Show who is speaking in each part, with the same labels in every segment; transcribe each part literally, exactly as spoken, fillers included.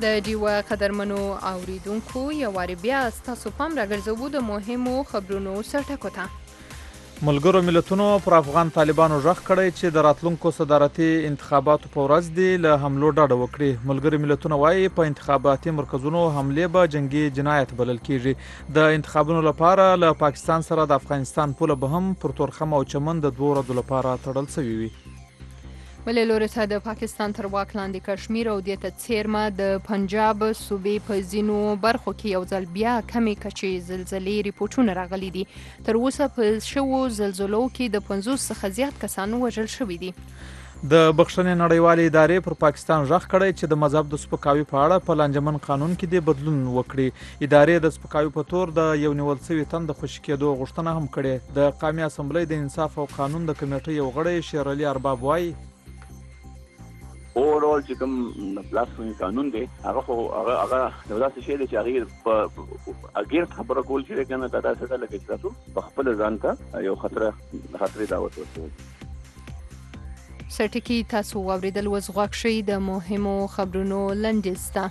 Speaker 1: د ډیوه قدرمنو اوریدونکو یو واري بیا ستاسو پام راګرځوو د مهمو خبرونو سرټکو ته.
Speaker 2: ملګرو ملتونو پر افغان طالبانو غږ کړی چې د راتلونکو صدارتي انتخاباتو په ورځ دی له حملو ډډه وکړي. ملګري ملتونه وایي په انتخاباتي مرکزونو حملې به جنگي جنایت بلل کیږي. د انتخابونو لپاره له پاکستان سره د افغانستان پوله به هم پر تورخم او چمن د دوه ورځو لپاره تړل شوی وي.
Speaker 1: بلې لوري ته د پاکستان تر واک لاندې کشمیر او دې ته څیرمه د پنجاب صوبې په ځینو برخو کې یو ځل بیا کمې کچې زلزلې ریپورټونه راغلي دي. تر اوسه په شوو زلزلو کې د پنځوس څخه زیات کسانو وژل شوي دي.
Speaker 2: د بخښنې نړیوالې ادارې پر پاکستان غږ کړی چې د مذهب د سپکاوي په اړه په لانجمن قانون کې د بدلون وکړي. ادارې د سپکاوي په تور د یو نیول شوي تن د خوشي کېدو غوښتنه هم کړې. د قومي اسمبلۍ د انصاف او قانون د کمیټې یو غړی شیر علي ارباب وایي
Speaker 3: اوورال چې کوم پلاسمي قانون دی هغه خو هغه هغه یو داسې شی دی چې هغه په اګیر خبره کول چې کنه دا داسې ده لکه چې تاسو په خپل ځان ته یو خطر خطرې دعوت ورکوي.
Speaker 1: سرټکی تاسو واوریدل وز غوښ شي د مهمو خبرونو لنډیسته.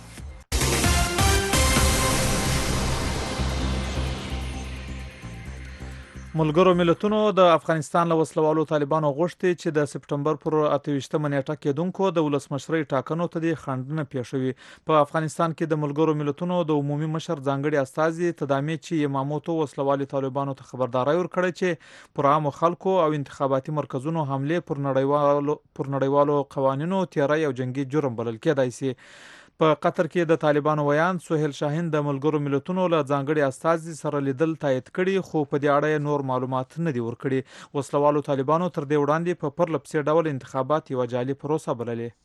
Speaker 2: ملګرو ملتونو د افغانستان له وسلوالو طالبانو غوښتي چې د سپټمبر پر اته ویشتمه نیټه کېدونکو د ولسمشرۍ ټاکنو ته د خنډونه پیښوي. په افغانستان کې د ملګرو ملتونو د عمومي مشر ځانګړي استازي تدامي چې یماموتو وسلوالي طالبانو ته خبرداري ورکړې چې پر عامو خلکو او انتخاباتي مرکزونو حمله پر نړیوالو پر نړیوالو قوانینو تیری او جنگي جرم بلل کېدای شي. په قطر کې د طالبانو ویان سهیل شاهین د ملګرو ملتونو له ځانګړي استازي سره لیدل تایید کړي خو په دې اړه نور معلومات نه دي ورکړي. وسلوالو طالبانو تر دې وړاندې په پرله پسې ډول انتخابات یوه جعلي پروسه بللې.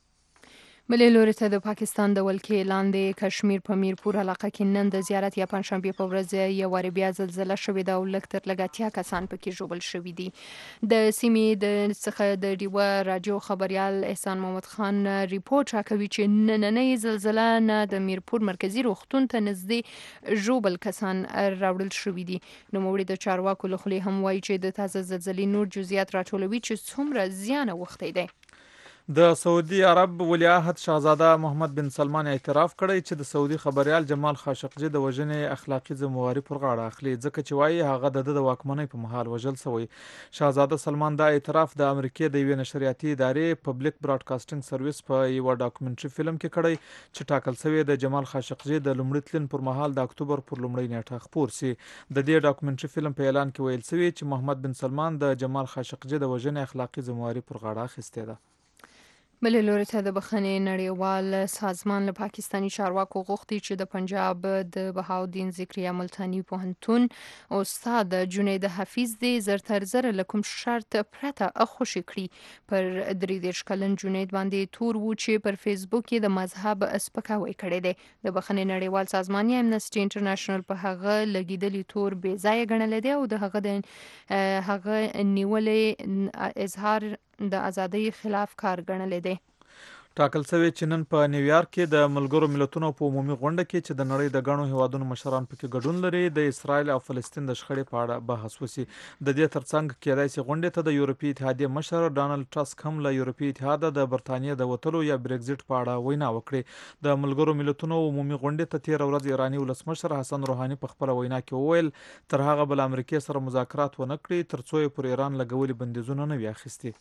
Speaker 1: بلې لوري ته د پاکستان د ولکې لاندې کشمیر په میرپور علاقه کې نن د زیارت یا پنجشنبې په ورځ یو واري بیا زلزله شوې ده او لږ تر لږه اتیا کسان پکې ژوبل شوي دي. د سیمې د څخه د ډیوه راډیو خبریال احسان محمد خان ریپورت راکوي چې نننۍ زلزله نه د میرپور مرکزی روغتون ته نږدې ژوبل کسان راوړل شوي دي. نوموړي د چارواکو له خولې هم وایي چې د تازه زلزلې نور جزئیات راټولوي چې څومره زیان اوښتی دی.
Speaker 2: د سعودي عرب ولیعهد شاهزاده محمد بن سلمان اعتراف کړی چې د سعودي خبریال جمال خاشقجي د وژنې اخلاقی ذمہواری پر غاړه اخلي ځکه چې وایي هغه د د واکمنۍ په مهال وژل شوی. شاهزاده سلمان دا اعتراف د امریکای د یوې نشریاتي ادارې پبلک براډکاسټینګ سرویس په یو ډاکومنټري فلم کې کړی چې ټاکل شوی د جمال خاشقجي د لومړي تلین پر مهال د اکتوبر پر لومړۍ نیټه خپور سي. د دې ډاکومنټري فلم په اعلان کې ویل شوی چې محمد بن سلمان د جمال خاشقجي د وژنې اخلاقی ذمہواری پر غاړه اخیستې ده.
Speaker 1: بلې لوري ته د بخښنې نړیوال سازمان له پاکستاني چارواکو غوښتي چې د پنجاب د بهاودین ذکریا ملتانی پوهنتون استاد جنید حفیظ دی زر تر زر له کوم شرط پرته خوشي کړي. پر درې دېرش کلن جنید باندې تور و چې پر فیسبوک کې د مذهب سپکاوی کړی دی. د بخښنې نړیوال سازمان یا امنسټي انټرنیشنل په هغه لګیدلی تور بې ځایه ګڼلی دی او د هغه د هغه نیولې اظهار د ازادۍ خلاف کار ګڼلی دی.
Speaker 2: ټاکل شوی چې نن په نیویارک کې د ملګرو ملتونو په عمومي غونډه کې چې د نړۍ د ګڼو هیوادونو مشران پکې ګډون لري د اسرائیل او فلسطین د شخړې په اړه بحث وشي. د دې ترڅنګ کېدای شي غونډې ته د یورپي اتحادیې مشر ډانلډ ټسک هم له یورپي اتحاد د برتانیې د وتلو یا بریکزیټ په اړه وینا وکړي. د ملګرو ملتونو عمومي غونډې ته تیر ورځ ایرانی ولسمشر حسن روحاني په خپل وینا کې وویل تر هغه بل امریکای سره مذاکرات ونه کړي ترڅو یې پر ایران لګولي بندیزونه نه وي اخیستي.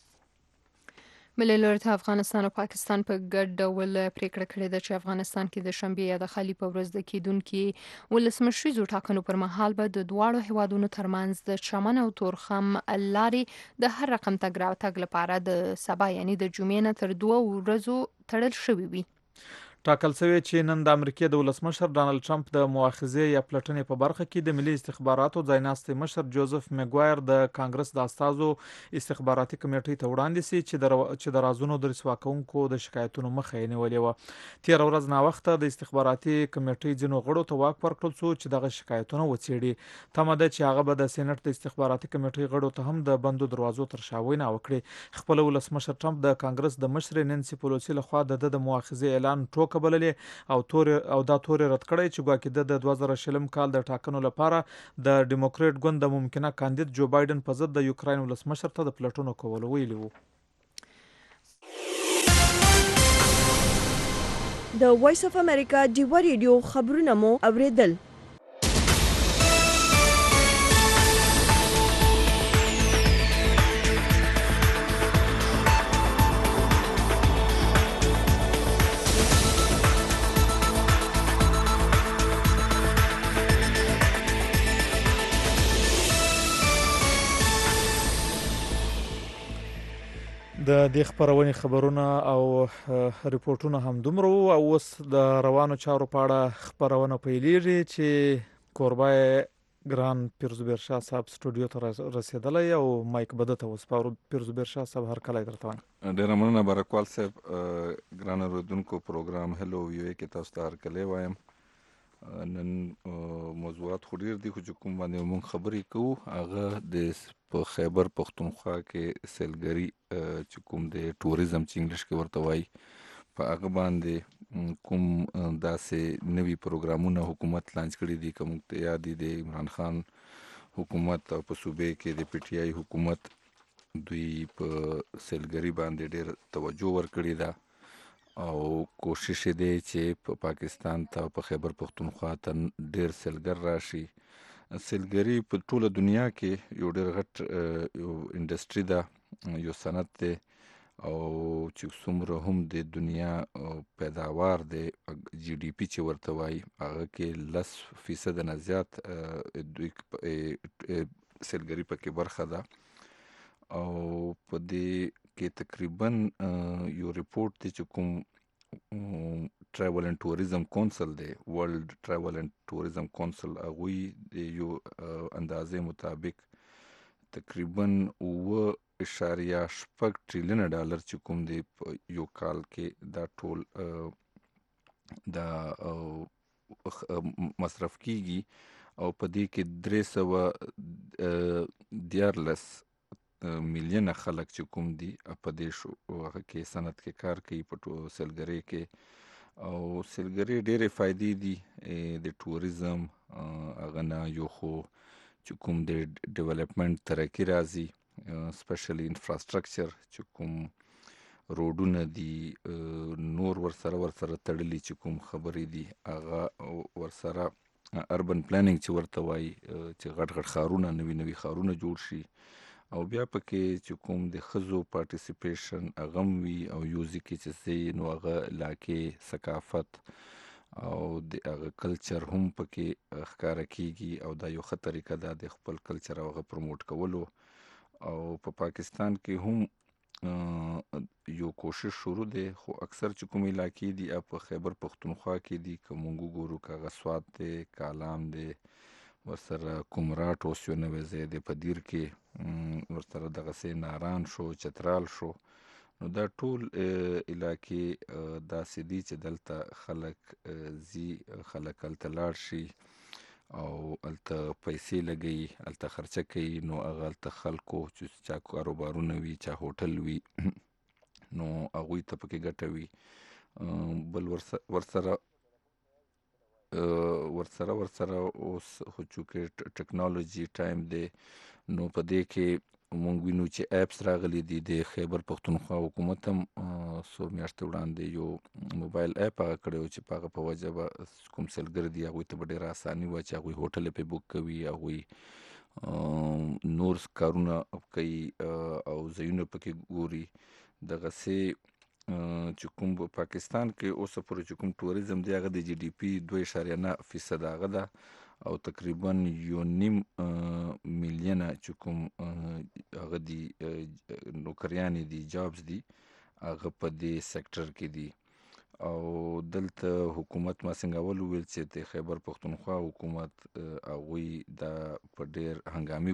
Speaker 1: بلې لوري ته افغانستان او پاکستان په ګډ ډول پریکړه کړې ده چې افغانستان کې د شنبې یا د خالي په ورځ د کېدونکي ولسمشریزو ټاکنو پر مهال به د دواړو هیوادونو ترمنځ د چمن او تورخم لارې د هر رقم تګ راتګ لپاره د سبا یعنی د جمعې نه تر دوه ورځو تړل شوي وي.
Speaker 2: ټاکل شوی چې نن د امریکای د ولسمشر ډانلډ ټرمپ د مؤاخذې یا پلټنې په برخه کې د ملي استخباراتو ځایناستي مشر جوزف میګوایر د کانګرس د استازو استخباراتي کمیټې ته وړاندې سي چې د چې د رازونو د رسوا کوونکو د شکایتونو مخه یې نیولې وه. تیر ورځ ناوخته د استخباراتي کمیټې ځینو غړو ته واک ورکړل شو چې دغه شکایتونه وڅېړي. تمه ده چې هغه به د سېنات د استخباراتي کمیټې غړو ته هم د بندو دروازو تر شا وینا وکړي. خپل ولسمشر ټرمپ د کانګرس د مشر نانسي پلوسی لخوا د د مؤاخذې اعلان ټوک بللې او تور او دا تور رد کړی چې ګواکې د دوه زره شلم کال د ټاکنو لپاره د ډیموکریټ ګوند د ممکنه کاندید جو بایدن په ضد د یوکراین ولسمشر ته د پلټونو کولو ویلي وو.
Speaker 4: د وایس اف امریکا ډیوا ریډیو خبرونه مو اوریدل.
Speaker 2: د دې خبرونې خبرونه او ریپورتونه هم دومره وو او اوس د روانو چارو په اړه خبرونه پیلېږي چې کوربه ګران پیرزوبیر شاه صاحب سټوډیو ته رسیدلی او مایک بده ته اوس پیرزوبیر شاه صاحب هر کله درته وایم.
Speaker 5: ډېره مننه بارکوال صاحب. ګران اورېدونکو پروګرام هلو ویو کې تاسو ته هر کله وایم. نن موضوعات خو ډېر دي خو چې کوم باندې موږ خبرې کوو هغه د په خیبر پښتونخوا کې سیلګري چې کوم د ټوریزم چې انګلیش کې ورته وایي په هغه باندې کوم داسې نوي پروګرامونه حکومت لانچ کړي دي. که موږ ته یاد دي د عمران خان حکومت او په صوبې کې د پی ټی آی حکومت دوی په سیلګري باندې ډېر توجه ورکړې ده او کوشش دی چې په پاکستان ته په خیبر پښتونخوا ته ډېر سیلګر راشي. سیلګري په ټوله دنیا کې یو ډېر غټ یو انډسټري ده، یو صنعت دی او چې څومره هم د دنیا پیداوار دی جی ډي پی چې ورته وایي هغه کې لس فیصد نه زیات دوی سیلګري پکې برخه ده او په دې کې تقریبا یو ریپورت دی چې کوم ټریول اینڈ ټوریزم کونسل دی، ورلد ټریول اینڈ ټوریزم کونسل، هغوی د یو اندازې مطابق تقریبا اوه اشاریه شپږ ټریلیونه ډالر چې کوم دی په یو کال کې دا ټول دا مصرف کیږي او په دې کې درې سوه دیارلس میلیونه خلک چې کوم دي په دې شو هغه کې صنعت کې کار کوي په سیلګرۍ کې. او سیلګرۍ ډېرې فایدې دي د ټوریزم هغه نه یو خو چې کوم د ډیولپمنټ ترقي راځي، سپیشلی انفراسټرکچر چې کوم روډونه دي نور ورسره ورسره تړلي چې کوم خبرې دي هغه ورسره اربن پلانینګ چې ورته وایي چې غټ غټ ښارونه نوي نوي ښارونه جوړ شي او بیا پکې چې کوم د ښځو پارټیسیپیشن هغه هم وي او یوزي کې چې څه نو هغه علاقې ثقافت او د هغه کلچر هم پکې ښکاره کیږي او دا یو ښه طریقه ده د خپل کلچر هغه پروموټ کولو. او په پاکستان کې هم یو کوشش شروع دی خو اکثر چې کوم علاقې دي په خیبر پښتونخوا کې دي که مونږ وګورو که هغه سوات دی، کالام دی، ورسره کومراټ اوس یو نوی ځای دی په دیر کې، ورسره دغسې ناران شو، چترال شو، نو دا ټول علاقې داسې دي چې دلته خلک ځي، خلک هلته لاړ شي او هلته پیسې لګوي، هلته خرچه کوي، نو هغه هلته خلکو چې چا کاروبارونه وي، چا هوټل وي، نو هغوی ته پکې ګټه وي. بل ورسره ورسره ورسره اوس خو چونکې ټکنالوجي ټایم دی نو په دې کې مونږ وینو چې اپس راغلي دي. د خیبر پښتونخوا حکومت هم څو میاشتې وړاندې یو موبایل اپ هغه کړی و چې په هغه په وجه به کوم سیلګر دي هغوی ته به ډېره اساني وه چې هغوی هوټل پې بوک کوي، هغوی نور کارونه کوي او ځایونه پکې ګوري. دغسې چې کوم په پاکستان کې اوسه پورې چې کوم ټوریزم دی هغه د جي ډي پي دوه اشاریه نه فیصد هغه ده او تقریبا یو نیم میلیونه چې کوم هغه دي نوکریانې دي، جابز دي، هغه په دې سیکټر کې دي. او دلته حکومت ما څنګه اول وویل چې د خیبر پښتونخوا حکومت هغوی دا په ډېر هنګامي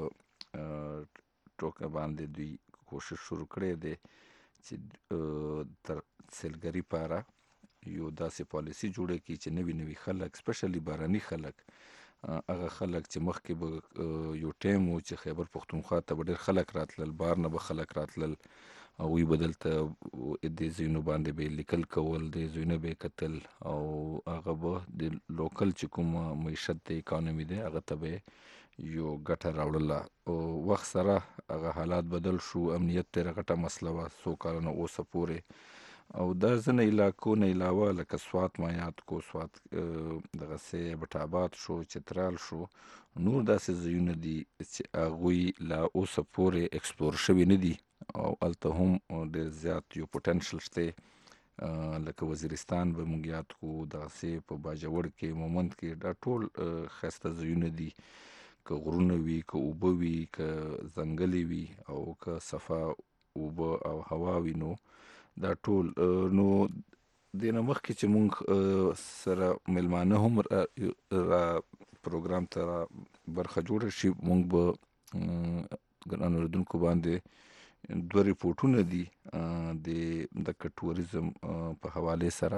Speaker 5: ټوکه باندې دوی کوشش شروع کړی دی چې تر سیلګري پاره یو داسې پالیسي جوړه کړي چې نوي نوي خلک سپیشلی بهرني خلک هغه خلک چې مخکې به یو ټایم و چې خیبر پښتونخوا ته به ډېر خلک راتلل، بهر نه به خلک راتلل، هغوی به دلته دې ځایونو باندې به یې لیکل کول، دې ځایونه به یې کتل او هغه به د لوکل چې کوم معیشت د اکانومي دی هغه ته به یو ګټه راوړله. او وخت سره هغه حالات بدل شو، امنیت ډېره غټه مسله وه څو کاله نه اوسه پورې او دا ځینې علاقو نه علاوه لکه سوات مایات کو سوات دغه سه بټاباد شو چترال شو نور داسې ځایونه دي چې هغوی لا اوسه پورې ایکسپلور شوي نه دي او هلته هم ډېر زیات یو پوټنشل شته لکه وزیرستان به موږ یاد کو دغسې په باجوړ کې مومند کې دا ټول ښایسته ځایونه دي که غرونه وي که اوبه وي که ځنګلې وي او که صفا اوبه او هوا وي نو دا ټول نو دې نه مخکې چې موږ سره میلمانه هم را پروګرام ته برخه جوړه شي موږ به ګرانو اورېدونکو باندې دوه ریپورټونه دي د د ټوریزم په حوالې سره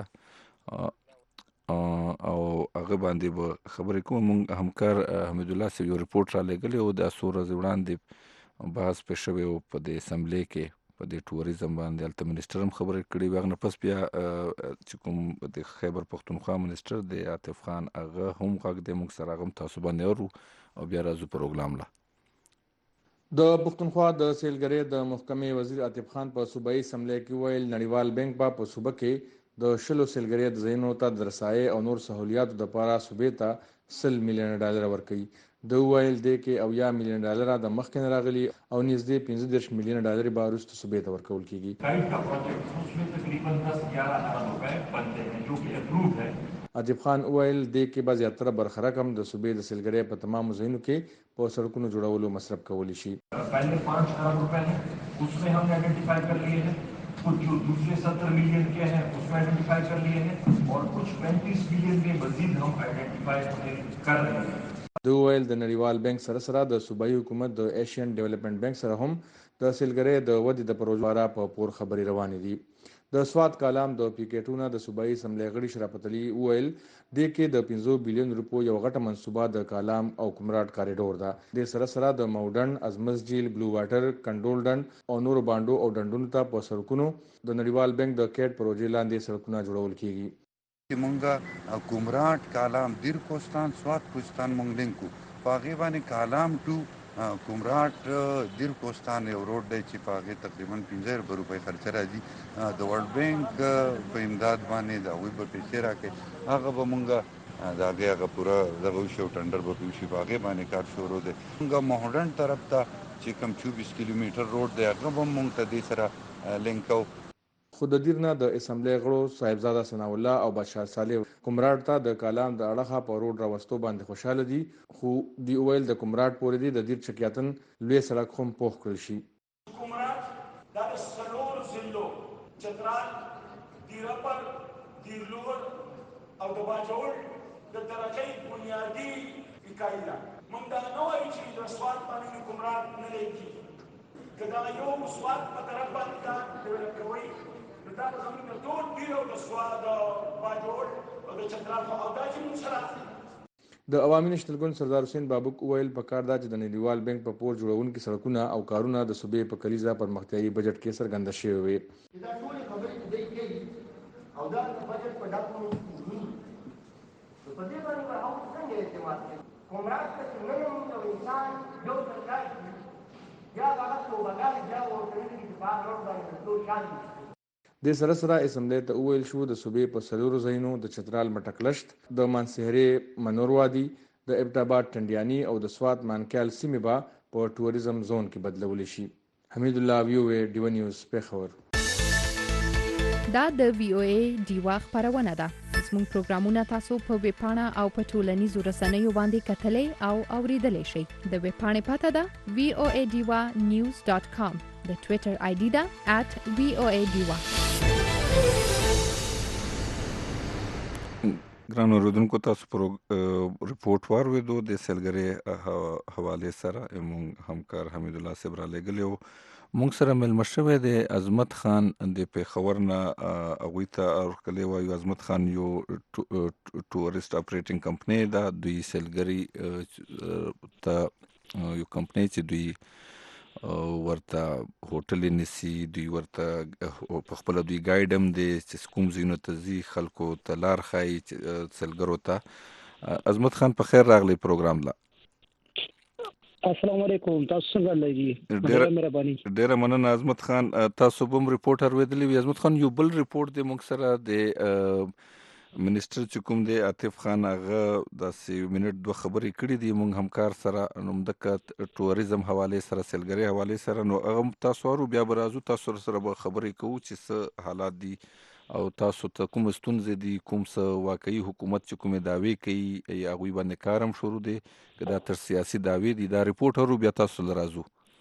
Speaker 5: او هغه باندې به خبرې کوم. موږ همکار حمید الله صاحب یو ریپورټ را لېږلی و دا څو ورځې وړاندې بحث پې شوی و په دې اسمبلۍ کې په دې ټوریزم باندې. هلته منسټر هم خبرې کړې وې. هغه نه پس بیا چې کوم د خیبر پښتونخوا منسټر دی عاطف خان هغه هم غږ دی موږ سره هغه هم تاسو باندې اورو او بیا راځو پروګرام له.
Speaker 6: د پښتونخوا د سیلګرۍ د محکمې وزیر عاطف خان په صوبایي اسمبلۍ کې ویل نړیوال بانک به په صوبه کې د شلو سیلګرۍ د ځایونو ته د رسایۍ او نور سهولیاتو دپاره صوبې ته سل میلیونه ډالر ورکوي. د ویل دی کې اویا میلیونه ډالر د مخکې نه راغلي او نږدې پنځه دېرش میلیونه ډالر به وروسته صوبې ته ورکول کیږي. عاطف خان ویل دی کې به زیاتره برخه رقم د صوبې د سیلګرۍ په تمامو ځایونو کې په سړکونو جوړولو مصرف کولی شي. कुछ जो दूसरे सत्तर मिलियन के हैं उसमें आइडेंटिफाई कर लिए हैं और कुछ पैंतीस मिलियन में मजीद हम आइडेंटिफाई कर रहे हैं. د ویل د نړیوال بانک سره سره د صوبایي حکومت د ایشین ډیولپمنٹ بانک سره هم د سیلګرۍ د ودې د پروژو لپاره په پور خبرې روانې دي. د سوات کالام د پیکټونه د صوبایي اسمبلۍ غړي شرافت علي ویل د کې د پنځه بلیون روپو یو غټه منصوبه د کالام او کمراټ کاریډور ده. د سره سره د موډن ازمز جیل بلو واټر کنټرول ډنډ او نور باندو او ډنډونو ته په سړکونو د نړیوال بانک د کېټ پروژې لاندې سړکونه جوړول کیږي.
Speaker 7: مونږه کمراټ کالام دیر کوستان سوات کوستان مونږ لینکو پاغي باندې کالام ټو کمراټ دیر کوستان یو روډ دی چې پاغي تقریبا پنځه زره روپۍ خرچ راځي. د ورلد بانک په امداد باندې دا وی په پیسې راکې هغه به مونږه دا هغه پوره دغه شو ټندر به وشي پاغي باندې کار شروع دی. مونږه موډرن طرف ته چې کم چوبیس کیلومتر روډ دی هغه به مونږ ته دې سره لینکو. خو د دیر نه د اسمبلۍ غړو صاحبزاده ثناء الله او بشار صالح کمراټ ته د کالام د اړخه په روډ راوستو باندې خوشاله دي خو دی ویل د کمراټ پورې دی د دیر چکیاتن لوی سړک هم پوخ کړل شي.
Speaker 8: کمراټ د سلور زلو چترال دیرپر دیرلور او د باجوړ د ترقۍ بنیادی اکای ده. موږ دا نه وایو چې د سوات باندې کمراټ نه لګي کدا یو سوات په طرف باندې دا ډیولپ کوي دا زموږ د ټول دیر او د سوات او باجوړ او د چترال او دا چې موږ سره
Speaker 6: د عوامي نشتلګون سردار حسین بابک ویل په کار دا چې د نړیوال بانک په پور جوړونکو سړکونه او کارونه د صوبې په کلیزه پرمختیايي بجټ کې څرګنده شوی وي.
Speaker 8: دا ټول خبرې دې کوي او دا د بجټ په ډاکو نه په دې باندې به او څنګه اعتماد کوي. کومراټ ته څنګه یو انسان یو سرکار یا هغه څو بغال یا ورته دې په اړه باندې ټول شان
Speaker 6: د سره سره اسمبلی ته ویل شو د صوبې په څلورو ځایونو د چترال مټکلشت د مانسهرې منور وادي د ابټاباد ټنډیاني او د سوات مانکیال سیمې به په ټوریزم زون کې بدلول شي. حمید الله ویو ډیو نیوز پیښور.
Speaker 1: دا د وی او ای ډیوا خبرونه ده. زموږ پروګرامونه تاسو په ویب پاڼه او په ټولنیزو رسنیو باندې کتلای او اوریدلای شئ. د ویب پاڼې پته ده وی او ای ډیوا نیوز ډاټ کام. د ټوئیټر آی ډي ده ات وی او ای ډیوا.
Speaker 5: ګرانو اورېدونکو تاسو پر ریپورټ واورېدو د سیلګرۍ حوالې سره موږ همکار حمید الله صاحب را لېږلی و. موږ سره میلمه شوی دی عظمت خان د پېښور نه. هغوی ته ورکلی وایو عظمت خان یو ټورسټ اپریټینګ کمپنۍ ده. دوی سیلګرۍ ته یو کمپنۍ چې دوی ورته هوټل نیسي دوی ورته په خپله دوی ګایډ هم دی چې کوم ځایونو ته ځي خلکو ته لار ښایي سیلګرو ته. عظمت خان په خیر راغلی پروګرام له.
Speaker 9: السلام علیکم، تاسو څنګه لږی؟
Speaker 5: ډېره
Speaker 9: مهرباني.
Speaker 5: ډېره مننه عظمت خان. تاسو به هم ریپورټ اوریدلی وي. عظمت خان، یو بل ریپورټ د موږ سره د منیسټر چې کوم دی عاطف خان، هغه داسې منټ دوه خبرې کړې دي موږ همکار سره، نو همدغه ټوریزم حوالې سره، سیلګرۍ حوالې سره، نو هغه تاسو اورو، بیا به راځو تاسو سره به خبرې کوو چې څه حالات دي او تاسو ته کوم ستونزې دي، کوم څه واقعي حکومت چې کومې دعوې کوي یا هغوی باندې کار هم شروع دی، که دا تر سیاسي دعوې دي. دا ریپورټ اورو، بیا تاسو سره راځو.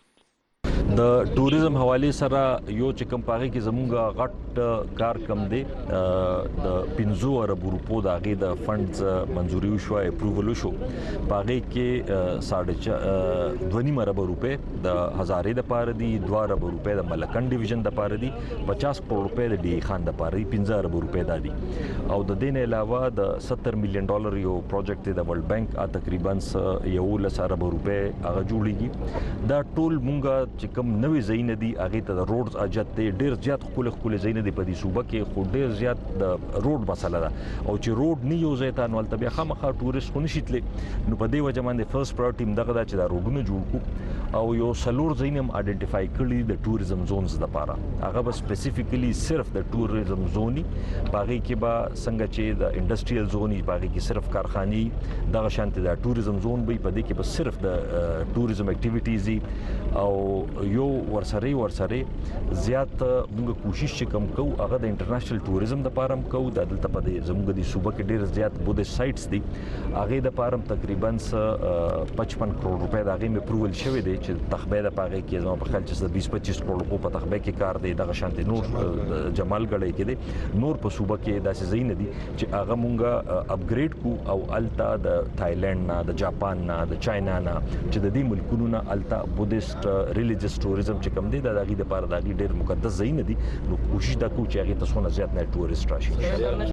Speaker 10: د ټوریزم حواله سره یو چې کوم پاغي کې زمونږه غټ کار کم دی، د پنځو ارب روپو د هغې د فنډز منظوري وشوه، اپروول وشو. پاغې کې ساړه دوه نیم ارب روپۍ د هزارې دپاره دي، دوه ارب روپۍ د ملکن ډیویژن دپاره دي، پچاس کروڑ روپۍ د ډي خان دپاره دي، پنځه ارب روپۍ دا دي. او د دې نه علاوه د ستر میلیون ډالر یو پروجیکټ دی د ورلد بانک، تقریبا یولس ارب روپۍ هغه جوړیږي. دا ټول مونږه چې کوم نوې ځایونه دي هغې ته د روډز اجت دی. ډېر زیات ښکلي ښکلي ځایونه دي په دې صوبه کې، خو ډېر زیات د روډ مسله ده، او چې روډ نه یو ځای ته نو هلته بیا خامخا ټورست خو نشي تللی. نو په دې وجه باندې فرست پرایورټي همدغه ده چې دا روډونه جوړ کړو، او یو څلور ځایونه هم آیډنټیفای کړي د ټوریزم زونز دپاره. هغه به سپیسیفیکلی صرف د ټوریزم زون وي، په هغې کې به څنګه چې د انډسټریل زون وي، په هغې کې صرف کارخانې، دغه شانتې د ټوریزم زون وي، په دې کې به صرف د ټوریزم اکټیویټیز وي. او یو ورسره ورسره زیات موږ کوشش چې کوم کوو هغه د انټرنیشنل ټوریزم دپاره هم کوو. د دلته په دې زموږ د صوبه کې ډېر زیات بودیست سایټس دي، هغې دپاره هم تقریبا پچپن کروڑ روپۍ د هغې مې اپروول شوی دی چې تخبې ده په هغې کې زما په خیال چې بیس پچیس کروڑ روپو په تخبې کې کار دی. دغه شانتې نور جمالګړی کې دی، نور په صوبه کې داسې ځایونه دي چې هغه مونږ اپګریډ کو، او الته د تایلند نه، د جاپان نه، د چاینا نه، چې د دې ملکونو نه الته بودیست ریلیجس ټوریزم چې کوم دی د هغې دپاره د هغې ډېر مقدس ځایونه دي. نو کوشش دا کوو چې هغې ته څونه زیات نه ټورست راشي.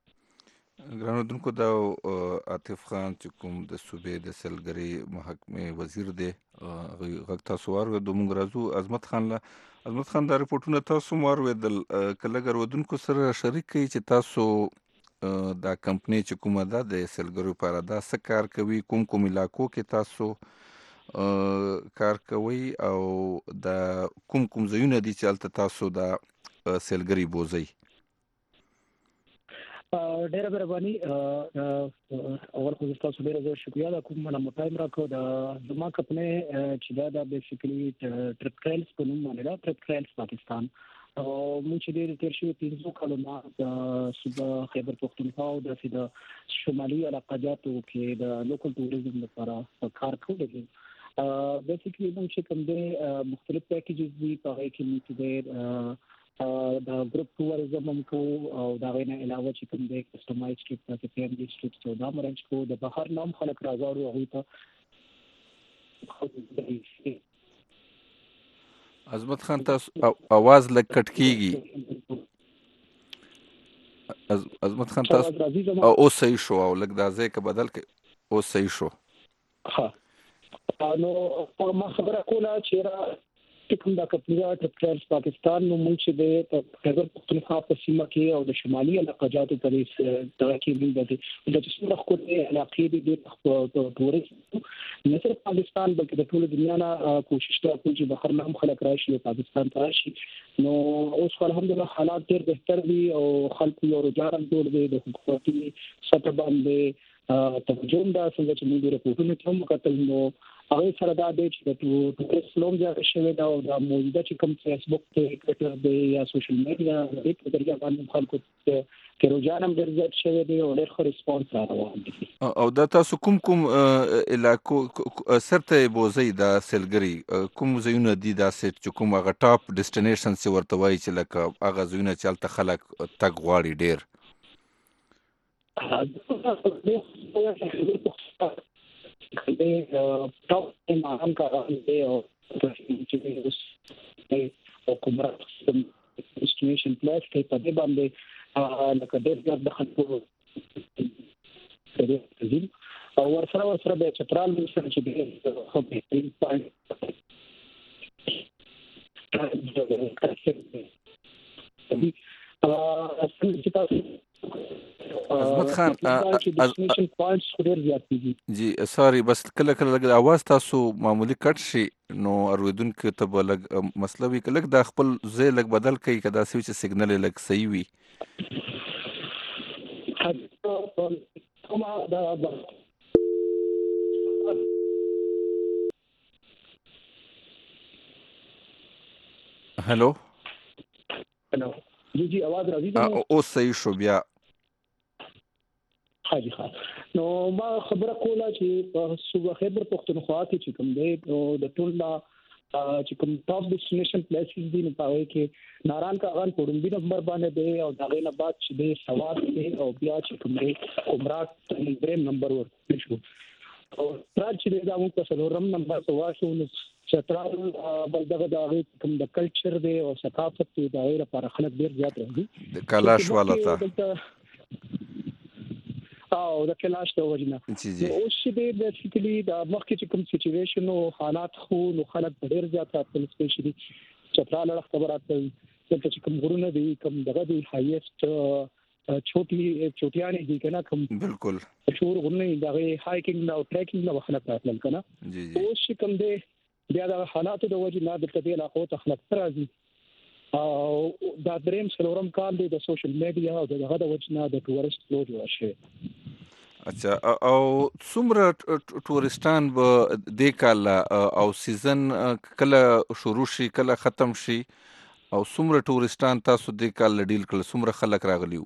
Speaker 5: ګرانو اورېدونکو، دا عاطف خان چې کوم د صوبې د سیلګرۍ محکمې وزیر دی، هغوی غږ تاسو واورېدو. موږ راځو عظمت خان له. عظمت خان، دا رپورټونه تاسو هم واورېدل، که لږ اورېدونکو سره شریک کړئ چې تاسو دا کمپنۍ چې کومه ده د سیلګرو لپاره، دا څه کار کوي، کوم کوم علاقو کې تاسو کار کوي، او دا کوم کوم ځایونه دي چې هلته تاسو دا سیلګري بوځئ؟
Speaker 9: ډېره مهرباني. اول خو زه تاسو ډېره زیات شکریه ده کوم منم ټایم راکړو. د زما کمپنۍ چې دا د بیسیکلي ټرپ ټریلز په نوم باندې ده، ټرپ ټریلز پاکستان. او موږ چې ډېر تېر شوي پنځو کالو نه د صوبه خیبر پښتونخوا او داسې د شمالي علاقاجاتو کې د لوکل ټوریزم لپاره کار کوو. بیسیکلي موږ چې کوم دی مختلف پیکیجز دي، په هغې کې موږ ډېر د ګروپ ټوریزم هم کوو، او د هغې نه علاوه چې کوم دی کسټمایز ټریپ داسې فیملي ټریپس او دا هم ارینج کوو. د بهر نه هم خلک راغواړو هغوی ته.
Speaker 5: عظمت خان، تاسو اواز لږ کټ کېږي. عظمت خان، تاسو اوس صحیح شو، او لږ دا ځای که بدل کړئ، اوس صحیح شو.
Speaker 9: ها، نو ما خبره کوله چې را کوم دا کمپنۍ ټرپ ټریلز پاکستان، نو موږ چې د خیبر پښتونخوا په سیمه کې او د شمالي علاقاجاتو په دغه کې موږ د د څومره ښکلې علاقې دي د ټوریزم، نه صرف پاکستان بلکې د ټولې دنیا نه کوشش کوو چې بهر نه هم خلک راشي او پاکستان ته راشي. نو اوس الحمدلله حالات ډېر بهتر دي، او خلکو یو رجحان هم جوړ دی. د حکومتي سطح باندې توجه هم ده، څنګه چې موږ د رپورټونو کې هم وکتل، نو هغې سره دا دی چې د ټوریست فلو هم زیاته شوې ده، او دا موجوده چې کوم فیسبوک دی، ټویټر دی، یا سوشل میډیا د دې په ذریعه باندې خلکو کې رجحان هم ډېر زیات شوی دی، او ډېر ښه ریسپانس را روان دی.
Speaker 5: او دا تاسو کوم کوم علاقو سرته بوځئ دا سیلګري؟ کوم ځایونه دي داسې چې کوم هغه ټاپ ډیسټینیشن چې ورته وایي چې لکه هغه ځایونه چې هلته خلک تګ غواړي ډېر؟
Speaker 9: ټاپ ماهم کاران دی، او کومرا ډیسټینیشن پلیس کې په دې باندې لکه ډېر زیات د خلکو او ورسره ورسره بیا چترال موږ سره چې ډېر ښه بهترین پوینټ چې تاسو
Speaker 5: عظمت خان
Speaker 9: ډیسټینیشن پوینټس ډیر زیات دي.
Speaker 5: جی سوري بس کله کله لګ اواز تاسو معمولی کټ شي نو ارویدونکو ته به لګ مسله وي کله د خپل ځای لګ بدل کوي کدا سوي چې سیګنل لګ صحیح وي. هلو
Speaker 9: هلو جی جی आवाज راځي
Speaker 5: او صحیح شو بیا.
Speaker 9: حاجی خان نو ما خبره کوله چې په صوبه خیبر پختونخوا کې چې کوم دی نو د ټول چې کوم ټاپ ډیسټینیشن پلیسز دي نو په کې ناران کاغان پړومبي نمبر باندې دی او دا غینه بعد چې دی سواد دی او بیا چې کوم دی عمرات دریم نمبر ورته شو او تر چې دا موږ په څلورم نمبر سوا شو نو چترال بل دغه د کوم د کلچر دی او ثقافت دی دا لپاره خلک ډیر زیات راځي
Speaker 5: د کلاش والا ته
Speaker 9: او د کلاش د وجنه او چې د بیسیکلی د مخکې چې کوم سچويشن او حالات خو نو خلک ډیر زیات خپل سپیشلی چترال له خبرات ته چې کوم غرونه دي کوم دغه دی هایست چوټي چوټیانه دي کنه کوم
Speaker 5: بالکل
Speaker 9: شور غرونه دغه هایکینګ او ټریکینګ نو خلک راتل کنه
Speaker 5: جی جی
Speaker 9: او چې کوم دی بیا د حالات د وجنه د تدې علاقو ته خلک راځي او دا دریم څلورم کال دی د سوشل میډیا او دغه د وجنه د ټورست فلو جوړ شي.
Speaker 5: اچھا او څومره ټورستان به د کال او سیزن کله شروع شي کله ختم شي او څومره ټورستان تاسو د کال ډیل کړل څومره خلک راغلیو؟